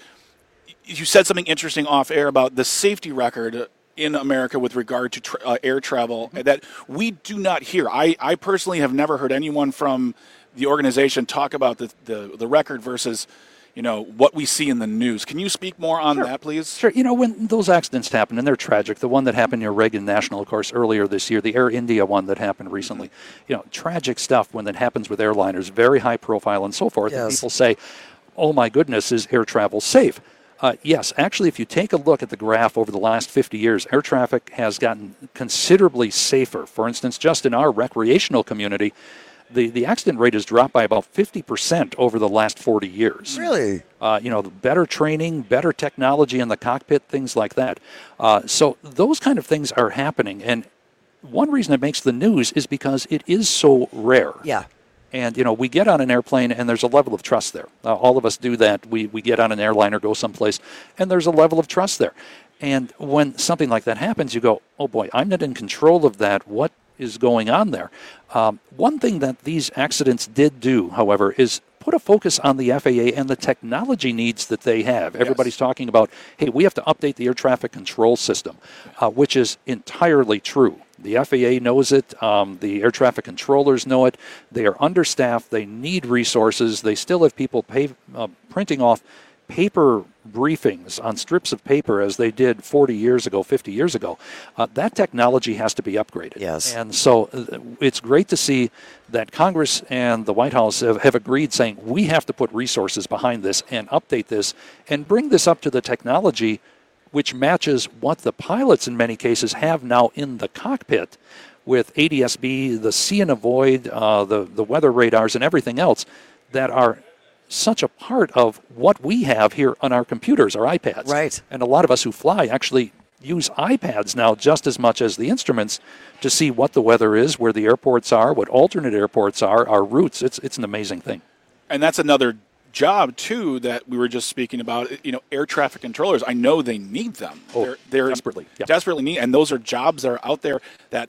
You said something interesting off air about the safety record in America with regard to tra- uh, air travel Mm-hmm. that we do not hear. I, I personally have never heard anyone from the organization talk about the, the, the record versus, you know, what we see in the news. Can you speak more on Sure. that, please? Sure. You know, when those accidents happen, and they're tragic, the one that happened near Reagan National, of course, earlier this year, the Air India one that happened recently, you know, tragic stuff when that happens with airliners, very high profile and so forth. And Yes. people say, oh my goodness, is air travel safe? Uh, yes, actually, if you take a look at the graph over the last fifty years, air traffic has gotten considerably safer. For instance, just in our recreational community, the, the accident rate has dropped by about fifty percent over the last forty years. Really? Uh, you know, better training, better technology in the cockpit, things like that. Uh, so those kind of things are happening. And one reason it makes the news is because it is so rare. Yeah. And, you know, we get on an airplane and there's a level of trust there. Uh, all of us do that. We, we get on an airline or go someplace and there's a level of trust there. And when something like that happens, you go, oh boy, I'm not in control of that. What is going on there? Um, one thing that these accidents did do, however, is put a focus on the F A A and the technology needs that they have. Everybody's talking about, hey, we have to update the air traffic control system, uh, which is entirely true. The F A A knows it. Um, the air traffic controllers know it. They are understaffed. They need resources. They still have people pay, uh, printing off paper briefings on strips of paper as they did forty years ago, fifty years ago. Uh, that technology has to be upgraded. Yes. And so uh, it's great to see that Congress and the White House have, have agreed saying we have to put resources behind this and update this and bring this up to the technology which matches what the pilots in many cases have now in the cockpit with A D S B, the see and avoid, uh, the, the weather radars and everything else that are such a part of what we have here on our computers, our iPads. Right. And a lot of us who fly actually use iPads now just as much as the instruments to see what the weather is, where the airports are, what alternate airports are, our routes. It's it's an amazing thing. And that's another job, too, that we were just speaking about. You know, air traffic controllers, I know they need them. Oh, they're, they're desperately. Yeah. Desperately need, and those are jobs that are out there that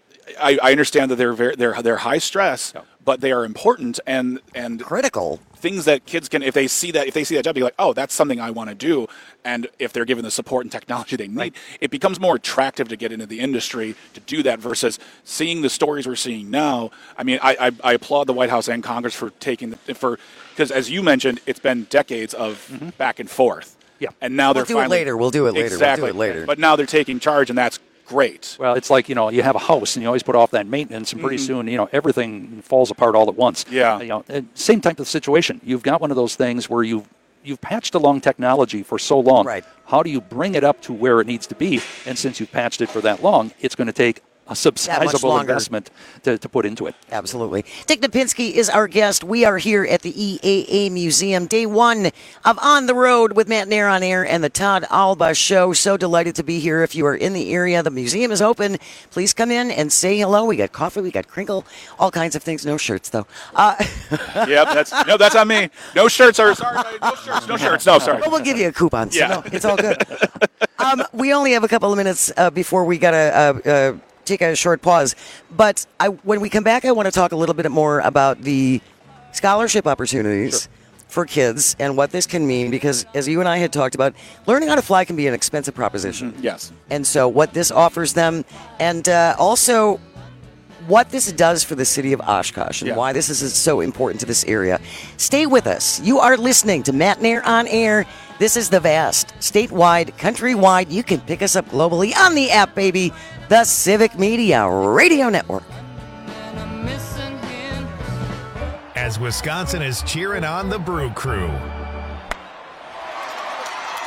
I, I understand that they're very, they're they're high stress, yeah. but they are important and and critical. Things that kids can, if they see that, if they see that job, be like, oh, that's something I want to do. And if they're given the support and technology they need, right. it becomes more attractive to get into the industry to do that versus seeing the stories we're seeing now. I mean, I, I, I applaud the White House and Congress for taking the, for because as you mentioned, it's been decades of mm-hmm. back and forth. Yeah, and now we'll they're do finally, it later. We'll do it later. Exactly. We'll do it later. But now they're taking charge, and that's great. Well, it's like, you know, you have a house and you always put off that maintenance, and pretty mm-hmm. soon, you know, everything falls apart all at once. Yeah. You know, same type of situation. You've got one of those things where you've you've patched along technology for so long. Right. How do you bring it up to where it needs to be? And since you've patched it for that long, it's going to take a substantial investment to, to put into it. Absolutely. Dick Napinski is our guest. We are here at the E A A Museum, day one of On the Road with Matt Nair on Air and the Todd Alba Show. So delighted to be here. If you are in the area, the museum is open. Please come in and say hello. We got coffee, we got crinkle, all kinds of things. No shirts, though. Uh, yep, that's no, that's on me. No shirts are sorry. No shirts. No shirts. No, sorry. But we'll give you a coupon. So yeah, no, it's all good. um, we only have a couple of minutes uh, before we got to. Uh, uh, take a short pause. But I, when we come back, I want to talk a little bit more about the scholarship opportunities sure. for kids and what this can mean, because as you and I had talked about, learning how to fly can be an expensive proposition. Mm-hmm. Yes. And so what this offers them, and uh, also what this does for the city of Oshkosh and yeah. why this is so important to this area. Stay with us. You are listening to Matt Nair on Air. This is the vast, statewide, countrywide. You can pick us up globally on the app, baby. The Civic Media Radio Network. As Wisconsin is cheering on the Brew Crew.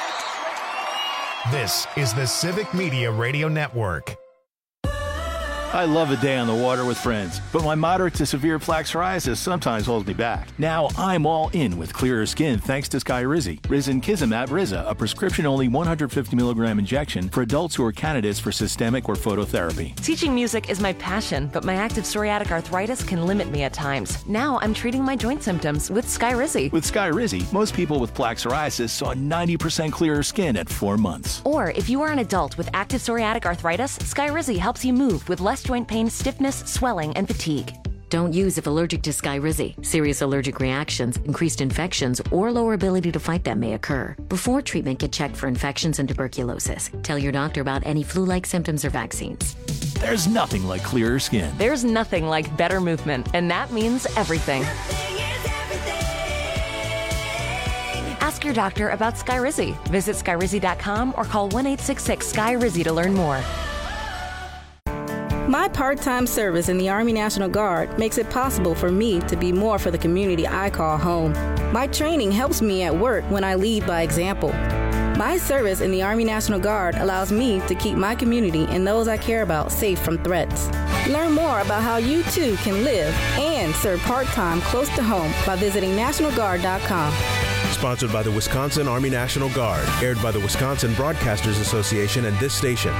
This is the Civic Media Radio Network. I love a day on the water with friends, but my moderate to severe plaque psoriasis sometimes holds me back. Now I'm all in with clearer skin thanks to Skyrizi. Risankizumab Riza, a prescription-only one hundred fifty milligram injection for adults who are candidates for systemic or phototherapy. Teaching music is my passion, but my active psoriatic arthritis can limit me at times. Now I'm treating my joint symptoms with Skyrizi. With Skyrizi, most people with plaque psoriasis saw ninety percent clearer skin at four months. Or if you are an adult with active psoriatic arthritis, Skyrizi helps you move with less joint pain, stiffness, swelling, and fatigue. Don't use if allergic to Skyrizi. Serious allergic reactions, increased infections, or lower ability to fight them may occur. Before treatment, get checked for infections and tuberculosis. Tell your doctor about any flu-like symptoms or vaccines. There's nothing like clearer skin. There's nothing like better movement, and that means everything. Ask your doctor about Skyrizi. Visit Skyrizi dot com or call one eight six six S K Y R I Z I to learn more. My part-time service in the Army National Guard makes it possible for me to be more for the community I call home. My training helps me at work when I lead by example. My service in the Army National Guard allows me to keep my community and those I care about safe from threats. Learn more about how you too can live and serve part-time close to home by visiting National Guard dot com. Sponsored by the Wisconsin Army National Guard. Aired by the Wisconsin Broadcasters Association and this station.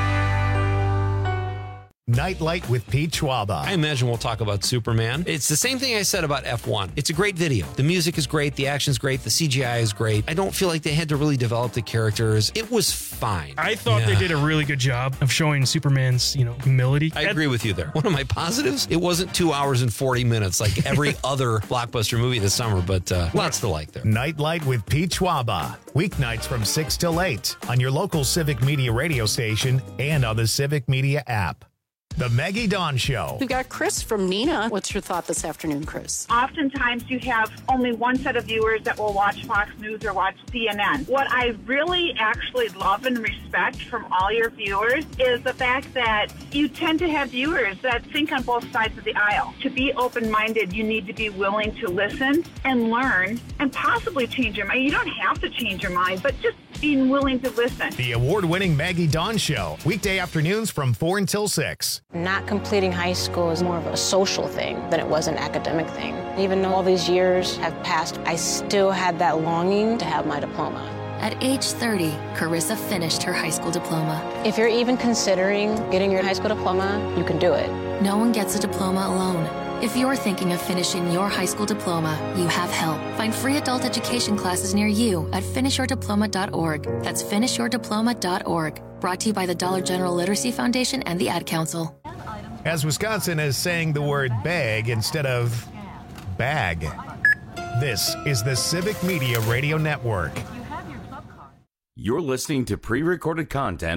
Nightlight with Pete Schwaba. I imagine we'll talk about Superman. It's the same thing I said about F one. It's a great video. The music is great. The action's great. The C G I is great. I don't feel like they had to really develop the characters. It was fine. I thought yeah. they did a really good job of showing Superman's, you know, humility. I agree with you there. One of my positives, it wasn't two hours and forty minutes like every other blockbuster movie this summer, but uh, lots to like there. Nightlight with Pete Schwaba. Weeknights from six till eight on your local Civic Media radio station and on the Civic Media app. The Maggie Dawn Show. We've got Chris from Neenah. What's your thought this afternoon, Chris? Oftentimes you have only one set of viewers that will watch Fox News or watch C N N. What I really actually love and respect from all your viewers is the fact that you tend to have viewers that think on both sides of the aisle. To be open-minded, you need to be willing to listen and learn and possibly change your mind. You don't have to change your mind, but just being willing to listen. The award-winning Maggie Dawn Show. Weekday afternoons from four until six. Not completing high school is more of a social thing than it was an academic thing. Even though all these years have passed, I still had that longing to have my diploma. At age thirty, Carissa finished her high school diploma. If you're even considering getting your high school diploma, you can do it. No one gets a diploma alone. If you're thinking of finishing your high school diploma, you have help. Find free adult education classes near you at finish your diploma dot org. That's finish your diploma dot org. Brought to you by the Dollar General Literacy Foundation and the Ad Council. As Wisconsin is saying the word bag instead of bag. This is the Civic Media Radio Network. You're listening to pre-recorded content.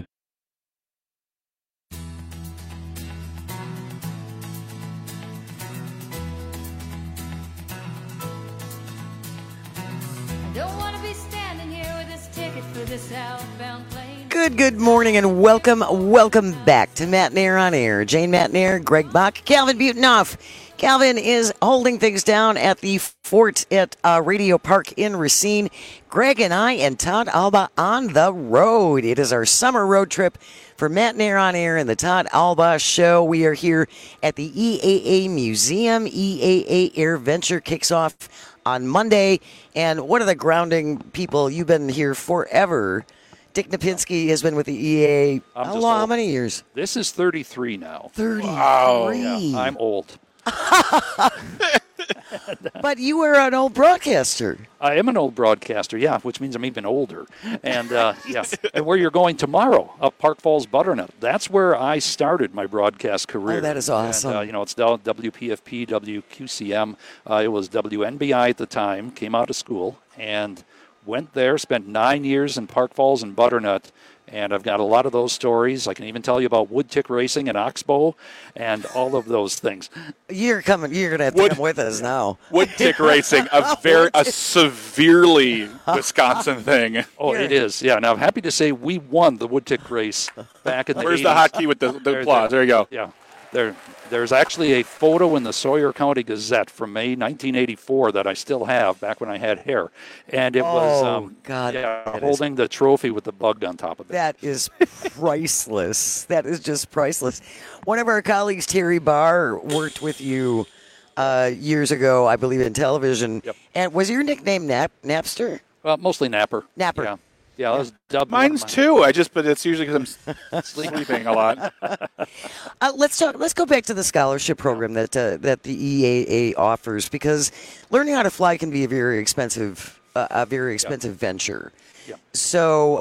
Don't want to be standing here with this ticket for this outbound plane. Good, good morning and welcome, welcome back to Matt Nair on Air. Jane Matt Nair, Greg Bach, Calvin Butonoff. Calvin is holding things down at the fort at uh, Radio Park in Racine. Greg and I and Todd Alba on the road. It is our summer road trip for Matt Nair on Air and the Todd Alba Show. We are here at the E A A Museum. E A A Air Venture kicks off on Monday. And one of the grounding people, you've been here forever. Dick Napinski has been with the E A A. I'm How just long? old. How many years? This is thirty-three now. thirty-three. Wow. Yeah, I'm old. But you were an old broadcaster. I am an old broadcaster, yeah, which means I'm even older. And uh, yeah, and where you're going tomorrow, up Park Falls Butternut, that's where I started my broadcast career. Oh, that is awesome. And, uh, you know, it's W P F P, W Q C M. Uh, it was W N B I at the time, came out of school, and went there, spent nine years in Park Falls and Butternut. And I've got a lot of those stories. I can even tell you about wood tick racing and oxbow and all of those things. You're coming. You're going to have to Wood- come with us now. Wood tick racing, a very a severely Wisconsin thing. Oh, it is. Yeah. Now, I'm happy to say we won the wood tick race back in the Where's eighties. the hotkey with the, the There- applause? There you go. Yeah. There, there's actually a photo in the Sawyer County Gazette from May nineteen eighty-four that I still have back when I had hair, and it oh, was um, God, yeah, holding is, the trophy with the bug on top of it. That is priceless. That is just priceless. One of our colleagues, Terry Barr, worked with you uh, years ago, I believe, in television. Yep. And was your nickname Nap Napster? Well, mostly Napper. Napper. Yeah. Yeah, that was dubbed. Mine's too. I just, but it's usually because I'm sleeping a lot. Uh, let's talk. Let's go back to the scholarship program that uh, that the E A A offers, because learning how to fly can be a very expensive, uh, a very expensive yeah. venture. Yeah. So,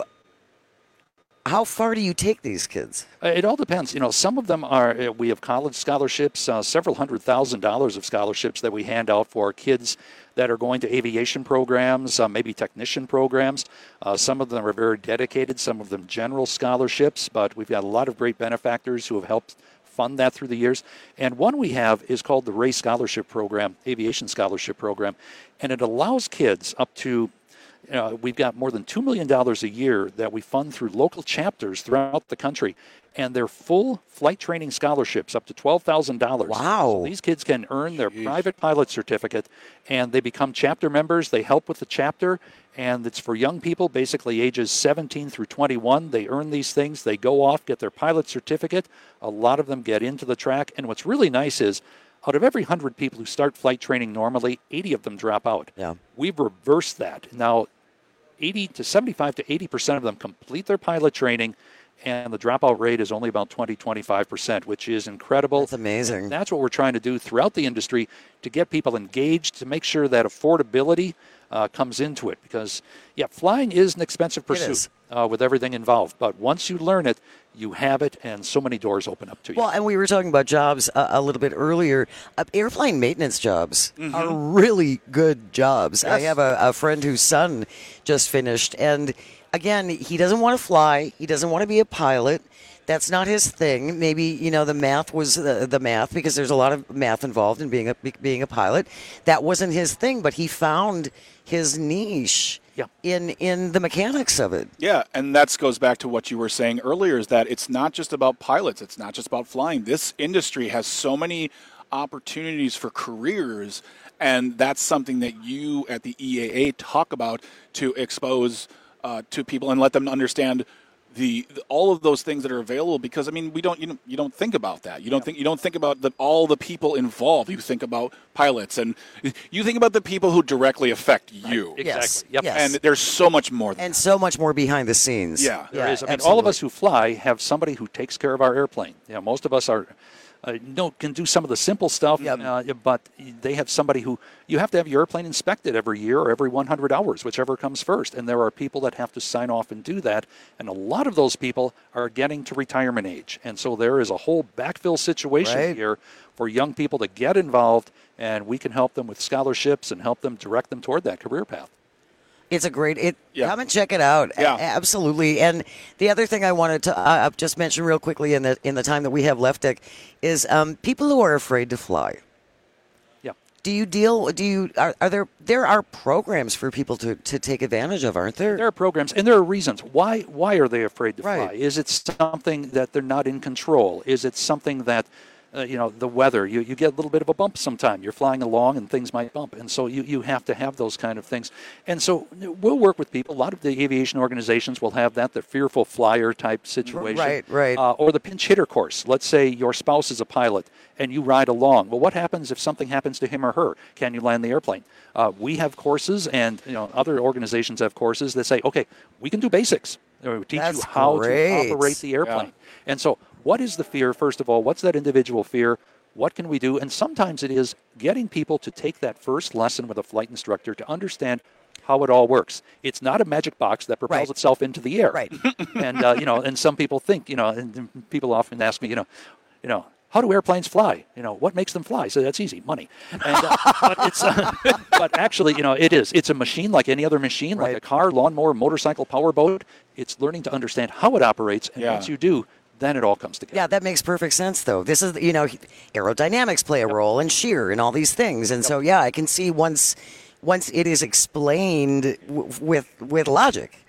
how far do you take these kids? Uh, it all depends. You know, some of them are, uh, we have college scholarships, uh, several hundred thousand dollars of scholarships that we hand out for kids that are going to aviation programs, uh, maybe technician programs. Uh, some of them are very dedicated, some of them general scholarships, but we've got a lot of great benefactors who have helped fund that through the years. And one we have is called the Ray Scholarship Program, Aviation Scholarship Program, and it allows kids up to You know, we've got more than two million dollars a year that we fund through local chapters throughout the country, and they're full flight training scholarships up to twelve thousand dollars. Wow. So these kids can earn their Jeez. private pilot certificate, and they become chapter members. They help with the chapter, and it's for young people, basically ages seventeen through twenty-one. They earn these things. They go off, get their pilot certificate. A lot of them get into the track, and what's really nice is out of every one hundred people who start flight training normally, eighty of them drop out. Yeah. We've reversed that. Now, eighty to seventy-five to eighty percent of them complete their pilot training, and the dropout rate is only about twenty, twenty-five percent, which is incredible. That's amazing. And that's what we're trying to do throughout the industry to get people engaged, to make sure that affordability uh, comes into it. Because, yeah, flying is an expensive pursuit uh, with everything involved. But once you learn it, you have it, and so many doors open up to you. Well, and we were talking about jobs uh, a little bit earlier. Uh, airplane maintenance jobs Mm-hmm. are really good jobs. Yes. I have a, a friend whose son just finished, and again, he doesn't want to fly. He doesn't want to be a pilot. That's not his thing. Maybe, you know, the math was the, the math, because there's a lot of math involved in being a being a pilot. That wasn't his thing, but he found his niche yeah. in in the mechanics of it. Yeah, and that goes back to what you were saying earlier, is that it's not just about pilots. It's not just about flying. This industry has so many opportunities for careers, and that's something that you at the E A A talk about to expose uh, to people and let them understand The, the all of those things that are available, because I mean we don't you know, you don't think about that you don't think you don't think about the, all the people involved. You think about pilots, and you think about the people who directly affect you. Right. Exactly. Yep. Yes. And there's so much more than And so much more behind the scenes. Yeah, There yeah, is. I mean, absolutely. all of us who fly have somebody who takes care of our airplane. You know, most of us are, uh, you know, can do some of the simple stuff, Yep. uh, but they have somebody who, you have to have your airplane inspected every year or every one hundred hours, whichever comes first. And there are people that have to sign off and do that. And a lot of those people are getting to retirement age. And so there is a whole backfill situation Right. here for young people to get involved, and we can help them with scholarships and help them direct them toward that career path. It's a great. It Yeah. come and check it out. Yeah. A- absolutely. And the other thing I wanted to uh, just mention real quickly in the in the time that we have left, Dick, is um, people who are afraid to fly. Yeah. Do you deal? Do you are, are there? There are programs for people to, to take advantage of, aren't there? There are programs, and there are reasons. Why Why are they afraid to Right. fly? Is it something that they're not in control? Is it something that, uh, you know, the weather, you, you get a little bit of a bump sometime. You're flying along and things might bump. And so you, you have to have those kind of things. And so we'll work with people. A lot of the aviation organizations will have that, the fearful flyer type situation. Right, right. Uh, or the pinch hitter course. Let's say your spouse is a pilot and you ride along. Well, what happens if something happens to him or her? Can you land the airplane? Uh, we have courses, and you know other organizations have courses that say, okay, we can do basics. We teach That's you how great. to operate the airplane. Yeah. And so what is the fear, first of all? What's that individual fear? What can we do? And sometimes it is getting people to take that first lesson with a flight instructor to understand how it all works. It's not a magic box that propels Right. itself into the air. Right. And, uh, you know, and some people think, you know, and people often ask me, you know, you know, how do airplanes fly? You know, what makes them fly? So that's easy, money. And, uh, but it's, uh, but actually, you know, it is. It's a machine like any other machine, Right. like a car, lawnmower, motorcycle, powerboat. It's learning to understand how it operates, and Yeah. once you do, then it all comes together. Yeah, that makes perfect sense, though. This is, you know, aerodynamics play a role, and shear, and all these things. And so, yeah, I can see once, once it is explained w- with with logic. Yeah.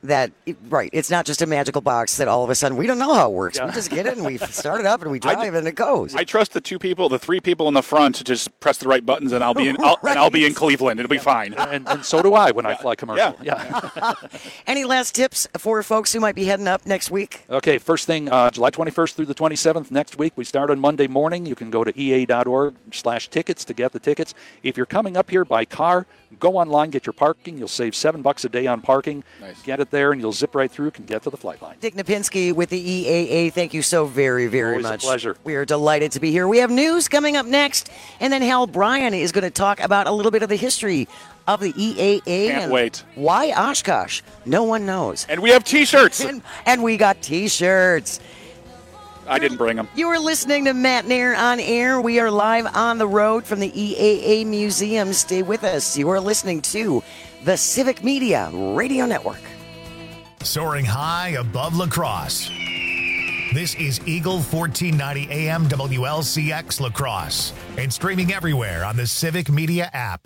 that, right, it's not just a magical box that all of a sudden, we don't know how it works. Yeah. We just get it and we start it up and we drive I, and it goes. I trust the two people, the three people in the front to just press the right buttons and I'll be in, I'll, Right. and I'll be in Cleveland. It'll be fine. And, and so do I when I fly commercial. Yeah. yeah. Any last tips for folks who might be heading up next week? Okay, first thing, uh, July twenty-first through the twenty-seventh next week. We start on Monday morning. You can go to E A dot org slash tickets to get the tickets. If you're coming up here by car, go online, get your parking. You'll save seven bucks a day on parking. Nice. Get it there, and you'll zip right through, can get to the flight line. Dick Napinski with the E A A, thank you so very, very Always a much. pleasure. We are delighted to be here. We have news coming up next, and then Hal Bryan is going to talk about a little bit of the history of the E A A. Can't and wait. Why Oshkosh? No one knows. And we have T-shirts. And, and we got T-shirts. I didn't bring them. You are listening to Matt Nair on Air. We are live on the road from the E A A Museum. Stay with us. You are listening to the Civic Media Radio Network. Soaring high above La Crosse. This is Eagle fourteen ninety A M W L C X La Crosse and streaming everywhere on the Civic Media app.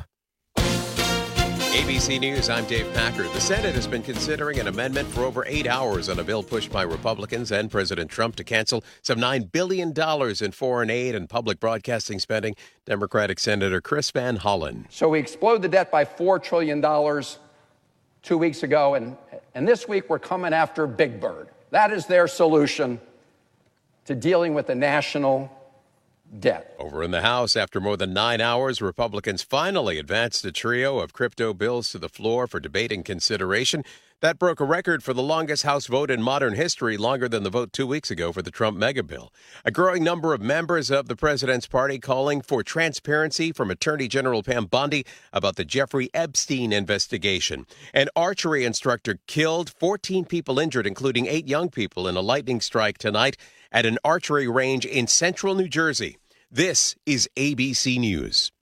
A B C News, I'm Dave Packard. The Senate has been considering an amendment for over eight hours on a bill pushed by Republicans and President Trump to cancel some nine billion dollars in foreign aid and public broadcasting spending. Democratic Senator Chris Van Hollen. So we exploded the debt by four trillion dollars two weeks ago, and, and this week we're coming after Big Bird. That is their solution to dealing with the national debt. Over in the House, after more than nine hours, Republicans finally advanced a trio of crypto bills to the floor for debate and consideration. That broke a record for the longest House vote in modern history, longer than the vote two weeks ago for the Trump mega bill. A growing number of members of the president's party calling for transparency from Attorney General Pam Bondi about the Jeffrey Epstein investigation. An archery instructor killed, fourteen people injured, including eight young people, in a lightning strike tonight at an archery range in central New Jersey. This is A B C News.